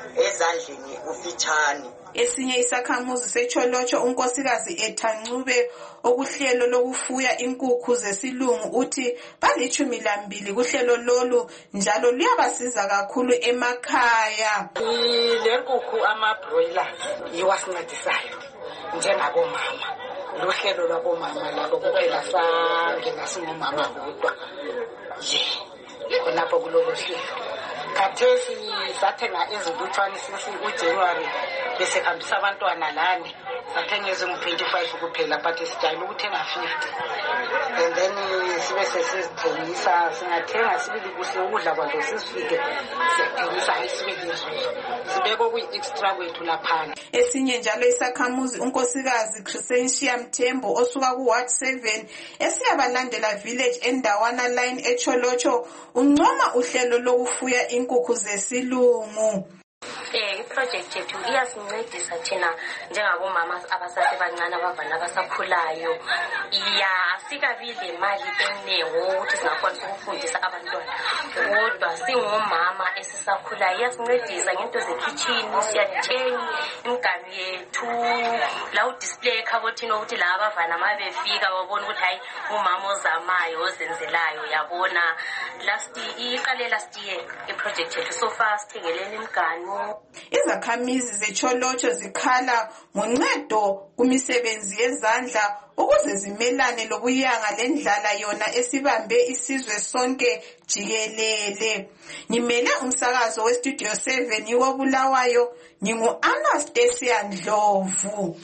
Speaker 23: ezandleni ufitshane.
Speaker 22: Esinye isakhamuzi seCholotsho unkosikazi Ethancube okuhlelo lokufuya inkukhu zesilungu uthi bali12 kuhlelo lolu njalo luyabasiza kakhulu emakhaya.
Speaker 23: Le nkukhu ama-broiler yiwasincedisayo njengabomama. Luhlelo lwabomama labo kuphela sangena singomama bodwa. Khonapho kulolu hlelo. Khathesi sathenga ezilutshwane sisi uJanuary bese hambisa abantwana lani sathenga ezingu-25 kuphela but sijayele ukuthenga 50 and then sibe sesizithengisa singathenga sibili kuhle ukudla kwazo sisifike siyethengisa hayi sibe lezuzo sibekwe kuyi-extra kwethu laphana.
Speaker 22: Esinye njalo isakhamuzi unkosikazi Crescentia Mthembu osuka ku-Ward 7 esiyabalandela village endawana line eCholotsho uncoma uhlelo lokufuya inkukhu zesilungu.
Speaker 1: Iproject yethu iyasincedisa thina njengabomama abasasebancane abavana abasakhulayo. Asikabile imali eningi ukuthi singakwanisa ukufundisa abantwana kodwa singomama esisakhulayo iyasincedisa ngento zekitchen siyathenga imiganu yethu la udisplay ekhabothini ukuthi la abavana mabefika babona ukuthi hayi umama ozamayo ozenzelayo yabona. Iqale last year iproject yethu so far sithengeleni imiganu.
Speaker 22: Izakhamizi zeCholotsho zikhala ngoncedo kumisebenzi yezandla ukuze zimelane lokuyanga lendlala yona esibambe isizwe sonke jikelele. Ngimele umsakazo weStudio 7 iwoBulawayo ngingu-Anastasia Ndlovu.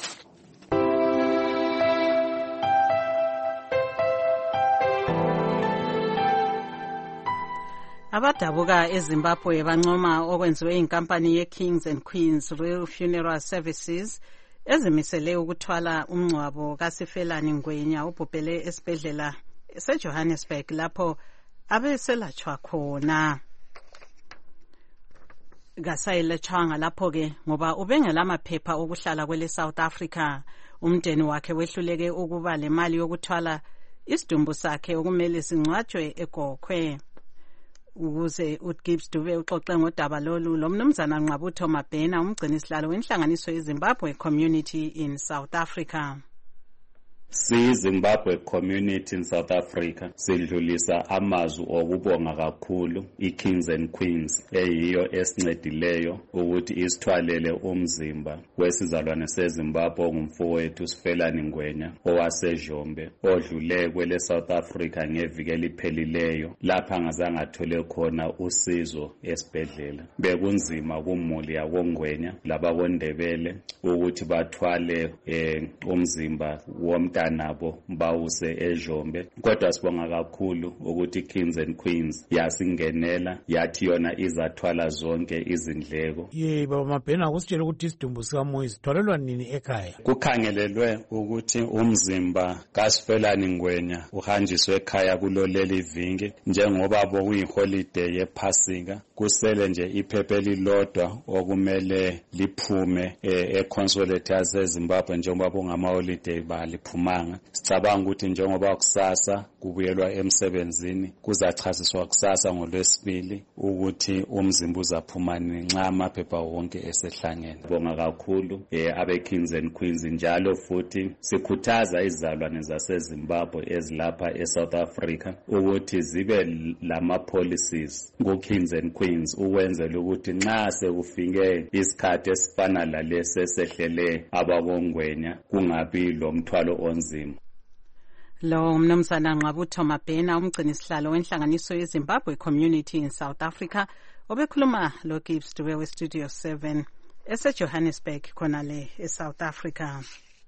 Speaker 2: Abadabuka eZimbabwe bancoma okwenziwe inkampani ye-Kings and Queens Real Funeral Services ezimisele ukuthwala umngcwabo kaSifelani Ngwenya ubhubhele esibhedlela seJohannesburg lapho abeselatshwa khona. Kasayelatshwanga lapho-ke ngoba ubengelamaphepha okuhlala kwele South Africa. Umndeni wakhe wehluleke ukuba le mali yokuthwala isidumbu sakhe okumele singcwatshwe eGokhwe. Ukuze uGibbs Dube uxoxe ngodaba lolu lomnumzana Nqabutho Mabhena umgcini sihlalo wenhlanganiso yeZimbabwe Community in South Africa.
Speaker 3: SiZimbabwe Community in South Africa sidlulisa amazwi okubonga kakhulu iKings and Queens eyiyo esincedileyo ukuthi isithwalele umzimba wesizalwane seZimbabwe ongumfowethu Sifelani Ngwenya owasejombe odlule kwele South Africa ngeviki eliphelileyo lapha angazange athole khona usizo esibhedlela. Bekunzima kumuli yakongwenya labakondebele ukuthi bathwale umzimba womntana nabo bawuse eJombe kodwa sibonga kakhulu ukuthi Kings and Queens yasingenela yathi yona izathwala zonke izindleko.
Speaker 15: Baba Mabhena kusitshela ukuthi isidumbu sikaMoyi sithwalelwa nini ekhaya?
Speaker 3: Kukhangelelwe ukuthi umzimba kaSifelani Ngwenya uhanjiswe ekhaya kuloleli vingi njengoba bokuyiholiday yePhasika kusele nje iphepha elilodwa okumele liphume econsulate yaseZimbabwe njengoba bongama-holiday baliphumanga. Sicabanga ukuthi njengoba kusasa kubuyelwa emsebenzini kuzachasiswa kusasa ngoLwesibili ukuthi umzimba uzaphuma nxa amaphepha wonke esehlangene. Bonga kakhulu abe-Kings and Queens njalo futhi sikhuthaza izizalwane zaseZimbabwe ezilapha eSouth Africa ukuthi zibe lama-policies ku-Kings and Queens ukwenzela ukuthi nxa sekufike isikhathi esifana lalesi esehlele abakongwenya kungabi lo mthwalo onzima.
Speaker 2: Lo mnumzana Nqabutho Mabhena umgcini sihlalo wenhlanganiso yeZimbabwe Community in South Africa obekhuluma lo Gibbs Dube weStudio 7 eseJohannesburg khona le eSouth Africa.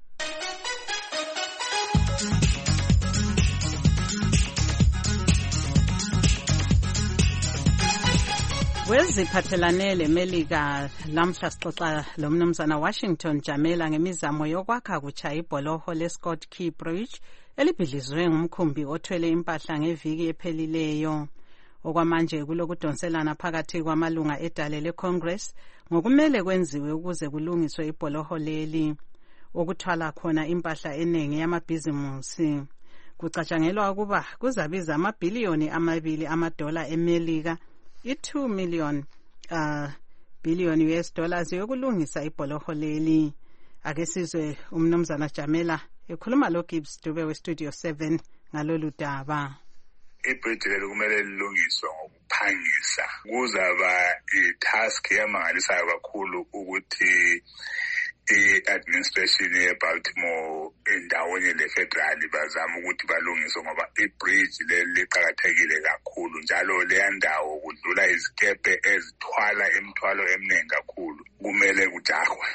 Speaker 2: Weziphathelane leMelika lamhla sixoxa lo mnumzana Washington Jamela ngemizamo yokwakha kutsha ibholoho leScott Key Bridge elibhidlizwe ngumkhumbi othwele impahla ngeviki ephelileyo. Okwamanje kulokudonselana phakathi kwamalunga edale leCongress ngokumele kwenziwe ukuze kulungiswe ibholoho leli okuthwala khona impahla eningi yamabhizimusi. Kucatshangelwa ukuba kuzabiza amabhiliyoni $2 eMelika, $2 million billion US dollars yokulungisa ibholoho leli. Ake sizwe umnumzana Jamela ekhuluma lo Gibbs Dube we Studio 7 ngalolu daba.
Speaker 7: Ibridge leli kumele lilungiswe ngokuphangisa. Kuzaba i-task yamangalisayo kakhulu ukuthi i-administration ye-Baltimore endawonye le-federal bazama ukuthi balungise ngoba ibridge leli liqakathekile kakhulu njalo leya ndawo kudlula izikepe ezithwala imithwalo eminingi kakhulu kumele kujahwe.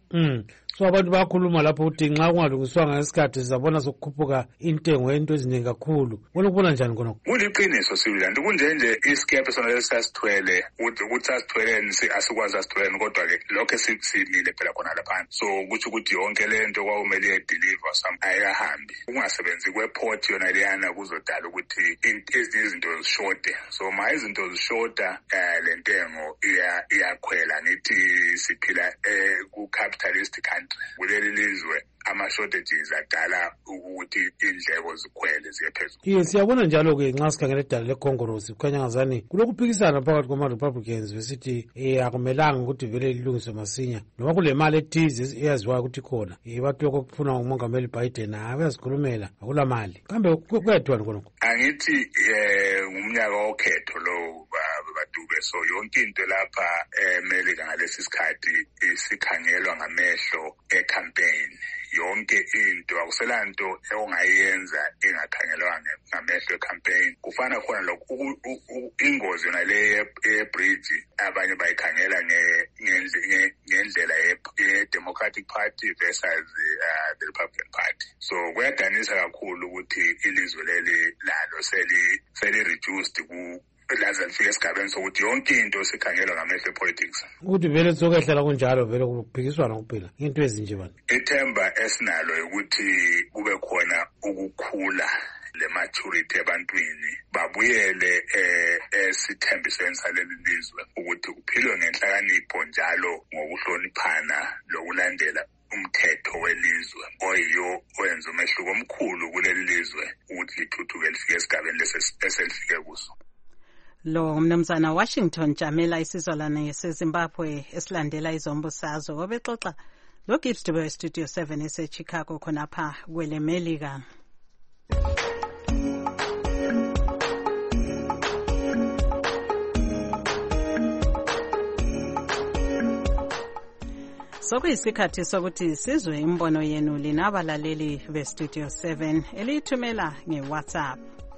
Speaker 15: So abantu bakhuluma lapho ukuthi nxa kungalungiswanga ngesikhathi sizabona sokukhuphuka intengo yento eziningi kakhulu. Wena ukubona njani khona?
Speaker 7: Kuliqiniso sibilanti kunjenje isikepe sona lesasithwele ukuthi sasithweleni asikwazi asithweleni kodwa-ke lokho simile phela khona lapha. So kutsho ukuthi yonke le nto kwawumele yedeliver ayikahambi. Ukungasebenzi kweport yona leyana kuzodala ukuthi ezinye izinto zishode. So ma izinto zishoda le ntengo iyakhwela. Ngithi siphila ku-capitalist country. Kuleli lizwe ama-shortages adala ukuthi indleko zikhwele ziye phezulu.
Speaker 15: Yes, siyabona njalo-ke nxa sikhangela idala lekhongorosi kukhanya ngazani kulokuphikisana phakathi kwama-Republicans besithi akumelanga ukuthi vele lilungiswe masinya noma kule mali ethize eyaziwayo ukuthi khona bathi lokho kufuna ngumongameli Biden abayazikhulumela akula mali kambe kuyadwani khonokho.
Speaker 7: Angithi ngumnyaka wokhetho lo Badube, so yonke into lapha eMelika ngalesi sikhathi isikhangelwa ngamehlo ecampaign. Yonke into akusela nto ongayenza engakhangelwa ngamehlo ecampaign. Kufana khona lokho ingozi yona le bridge abanye bayikhangela ngendlela ye-Democratic Party versus the Republican Party. So kuyadanisa kakhulu ukuthi ilizwe leli lalo seli-reduced laze lifike esigabeni sokuthi yonke into sikhangelwa ngamehlo epolitics.
Speaker 15: Ukuthi vele sokwehlela kunjalo vele kuphikiswana kuphela into ezinje bani.
Speaker 7: Ithemba esinalo ukuthi kube khona ukukhula le maturity ebantwini babuyele esithembisweni saleli lizwe ukuthi kuphilwe ngenhlakanipho njalo ngokuhloniphana lokulandela umthetho welizwe oyiyo oyenza umehluko omkhulu kuleli lizwe ukuthi lithuthuke lifike esigabeni eselifike kuso.
Speaker 2: Lo mnumzana Washington Jamela isizolwane seZimbabwe esilandela izombusazwe obexoxa lo Gibbs Dube Studio 7 eseChicago khonapha kwele Melika. Sokuyisikhathi sokuthi sizwe imbono yenu lina abalaleli beStudio 7 elithumela ngeWhatsApp.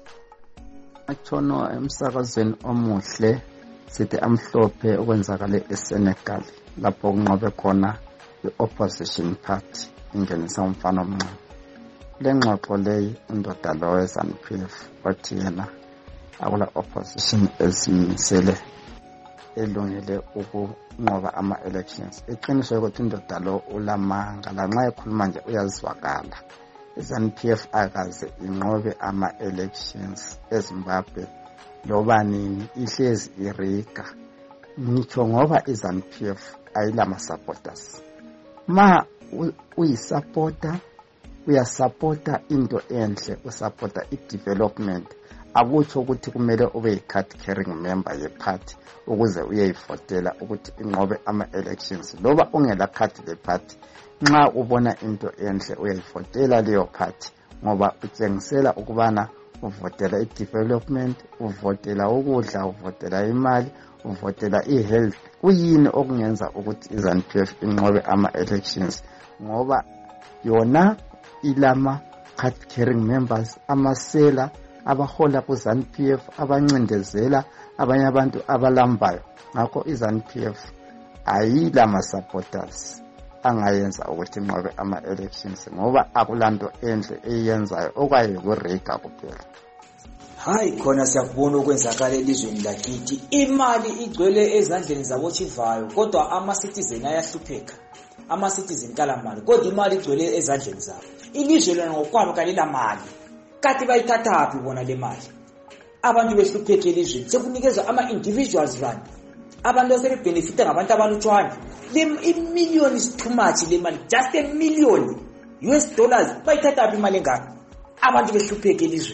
Speaker 8: Achono emsakazweni omuhle sithi amhlophe okwenzakale eSenegal lapho kunqobe khona i-opposition party ingenisa umfana omncane. Le ngxoxo leyi indoda lo weZANU-PF wathi yena akula opposition ezimisele elungele ukunqoba ama-elections. Iqiniso ukuthi indoda lo ulamanga lanxa ekhuluma nje uyazwakala. iZANU-PF akaze inqobe ama-elections eZimbabwe loba nini ihlezi iriga. Ngitsho ngoba iZANU-PF ayilama supporters. Ma uyisupporter uyasupporta into enhle usupporta i-development akutsho ukuthi kumele ube yi-card carrying member ye-party ukuze uyeyivotela ukuthi inqobe ama-elections loba ungela card le-party. Nxa ubona into enhle uyayivotela leyo party ngoba utshengisela ukubana uvotela i-development, uvotela ukudla, uvotela imali, uvotela i-health. Kuyini okungenza ukuthi iZANU-PF inqobe ama-elections ngoba yona ilama card carrying members amasela abahola kuZANU-PF abancindezela abanye abantu abalambayo. Ngakho iZANU-PF ayilama supporters angayenza ukuthi inqobe ama-elections ngoba akulanto enhle eyenzayo okwayikuriga kuphela.
Speaker 9: Hayi khona siyakubona okwenzakala elizweni lakithi. Imali igcwele ezandleni zabochivayo kodwa ama-citizen ayahlupheka. Ama-citizen kalamali kodwa imali igcwele ezandleni zabo. Ilizwe lona ngokwabo kalila mali. Kati bayithathaphi bona le mali? Abantu behlupheke elizweni sekunikeza ama-individuals run. Abantu asebebenefita ngabantu abalutshwana. Million is too much le mali. Just $1 million US bayithathaphi imali engaka? Abantu behlupheke elizweni.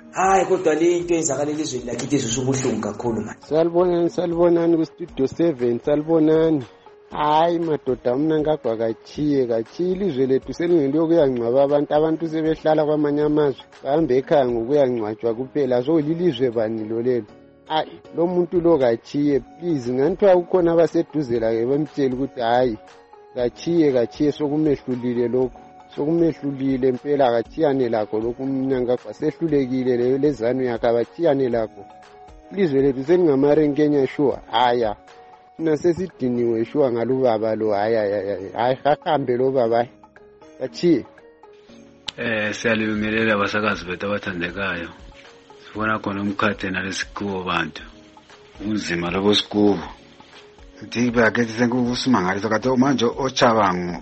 Speaker 9: hayi kodwa le into eyenzakala elizweni lakithi izwisa ubuhlungu kakhulu manje.
Speaker 4: Salibonani ku-Studio 7, salibonani. Hayi madoda, mna ngagwakachiye ilizwe lethu selingento kuyangcwaba abantu sebehlala kwamanye amazwe bahambe ekhaya ngokuyangcwatshwa kuphela. So lilizwe bani lo lelo? Hayi lo muntu lo kachiye please, nganithiwa kukhona abaseduze la-ke bamtshela ukuthi hayi kachiye sokumehlulile lokho, sokumehlulile impela, akachiyane lakho lokhu. Umnyangagwa sehlulekile lezanu yakhe, abachiyane lakho. Ilizwe lethu selingamarenkenya sure. Haya na sesidiniwe shuwa ngalubaba lo. hayi hahambe lo baba kachiye.
Speaker 10: Siyalibingelela abasakazi bethu abathandekayo. Sibona khona umkhathe nalesikubo bantu unzima lobo sikubo uthi bakethi senkusimangaliso kade manje ochabangu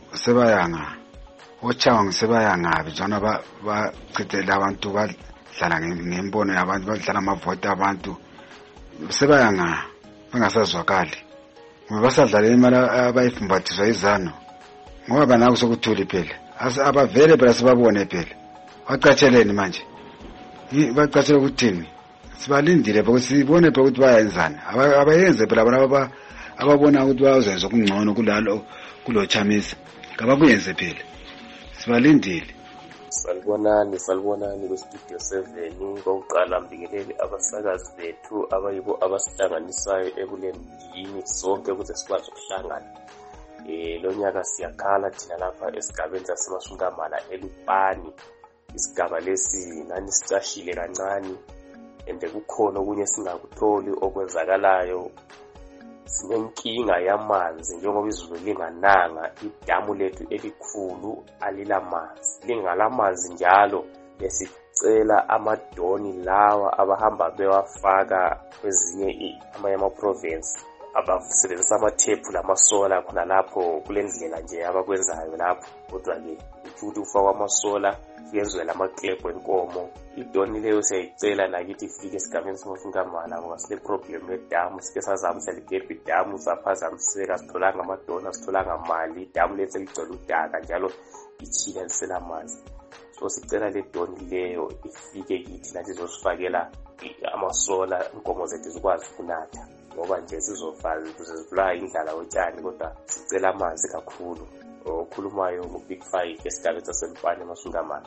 Speaker 10: sebayanga bijona bachithela abantu badlala ngembono yabantu, badlala amavoti abantu sebayanga bangasazwakali ngoba basadlala imali abayifumbathiswa izano ngoba banako sokuthuli phela abavele phela sibabone phela baqatsheleni manje baqatshelwe ukuthini. Sibalindile phela sibone phela ukuthi bayenzani, abayenze phela bona ababona ukuthi bayozenza okungcono kulo Chamisa kabakuyenze phela, sibalindile.
Speaker 11: Salibonani ku-Studio 7. Kokuqala mbingeleli abasakazi bethu abayibo abasihlanganisayo ebulemndini sonke ukuze sikwazi ukuhlangana. Lo nyaka siyakhala thina lapha esigabeni saseMasungamala eLupani. Isigaba lesi nani sicashile kancane ende kukhona okunye singakutholi okwenzakalayo. Sinenkinga yamanzi njengoba izulu lingananga, idamu lethu elikhulu alilamanzi, lingalamanzi njalo. Besicela amadoni lawa abahamba bewafaka kwezinye ama-province abasebenzisa amathephu lamasola khona lapho kulendlela nje abakwenzayo lapho. Kodwa-ke ukuthi ufakwa amasola kuyenzwe lamaklebhu enkomo. Idoni leyo siyayicela nakithi ifike esigabeni seMasungamala ngoba sile problem yedamu. Sike sazama seligebha idamu saphazamiseka, sitholanga amadoni, sitholanga mali. Idamu lethu seligcwele udaka njalo ichila liselamanzi. So sicela le doni leyo ifike kithi nathi izosifakela amasola inkomo zethu zikwazi ukunatha ngoba nje sizovala sizivula indlala wetshani. Kodwa sicela amanzi kakhulu. Okhulumayo ngo-Big 5 esigabeni saseLupane eMasungamala.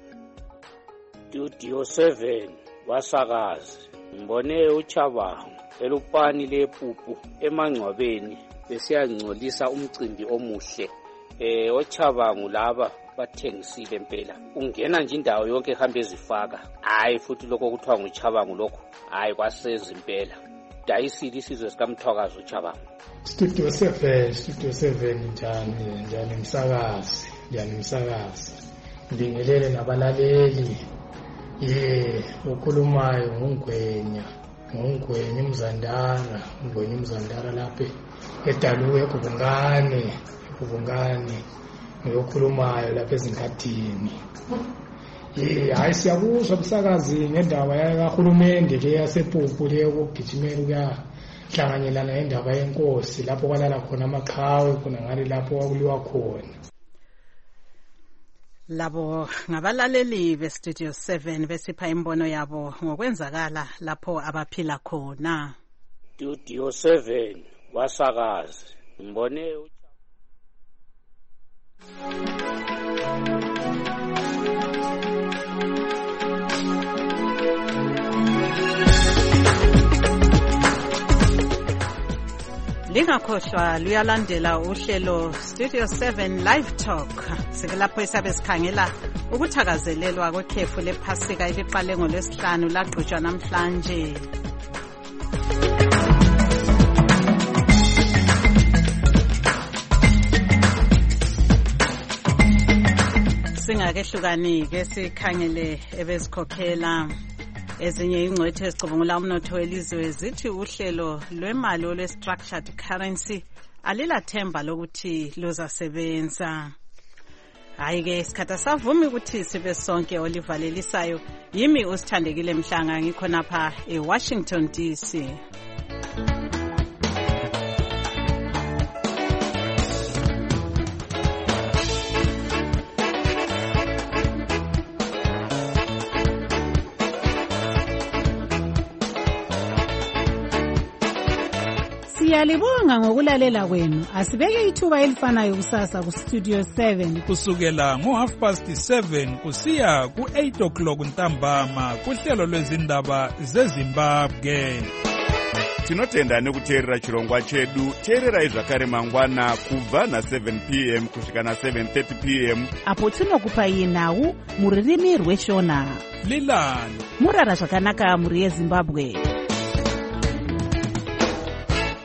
Speaker 24: Studio 7 wasakazi ngibone uChabangu eLupani lePupu emangcwabeni besiyangcolisa umcimbi omuhle. OChabangu laba bathengisile impela, ungena nje indawo yonke ehambe ezifaka. Hayi futhi lokho kuthiwa nguChabangu lokho hayi kwaseza impela. Dayisile isizwe sikamthwakazi uChabangu.
Speaker 25: Studio 7 njani msakazi. Ngibingelele nabalaleli. Ukhulumayo ngungwenya umzandara lapha edaluwe kubungane ngiyokhulumayo lapha ezinkathini. Hayi siyakuzwa msakazi ngendaba yakahulumende le yasePupu le yokugijimela ukuyahlanganyelana nendaba yenkosi lapho kwalala khona amaqhawe khona ngale lapho kwakuliwa khona.
Speaker 2: Labo ngabalaleli beStudio 7 besipha imbono yabo ngokwenzakala lapho abaphila khona.
Speaker 24: Studio 7 wasakazi ngibone
Speaker 2: Lingakhohlwa luyalandela uhlelo Studio 7 Live Talk. Sikulapho isabe sikhangela ukuthakazelelwa kwekhefu lePhasika eliqale ngoLwesihlanu laqhutshwa namhlanje. Singakehlukani ke sikhangele ebezikhokhela ezinye ingcwethe ezicubungula umnotho welizwe zithi uhlelo lwemali olwe-structured currency alilathemba lokuthi luzasebenza. Hayi-ke isikhathi savumi ukuthi sibe sonke olivalelisayo. Yimi uSithandekile Mhlanga ngikhonapha eWashington DC. Siyalibonga ngokulalela kwenu. Asibeke ithuba elifanayo kusasa ku Studio 7
Speaker 5: kusukela ngo7:30 kusiya ku8 o'clock ntambama kuhlelo lwezindaba zeZimbabwe.
Speaker 6: Tinotenda nekuteerera chirongwa chedu. Teererai zvakare mangwana kubva na7 p.m. kusvika na7:30 p.m.
Speaker 12: apo tinokupai nhau muririmi rweshona.
Speaker 5: Lilani
Speaker 12: murara zvakanaka muri yeZimbabwe.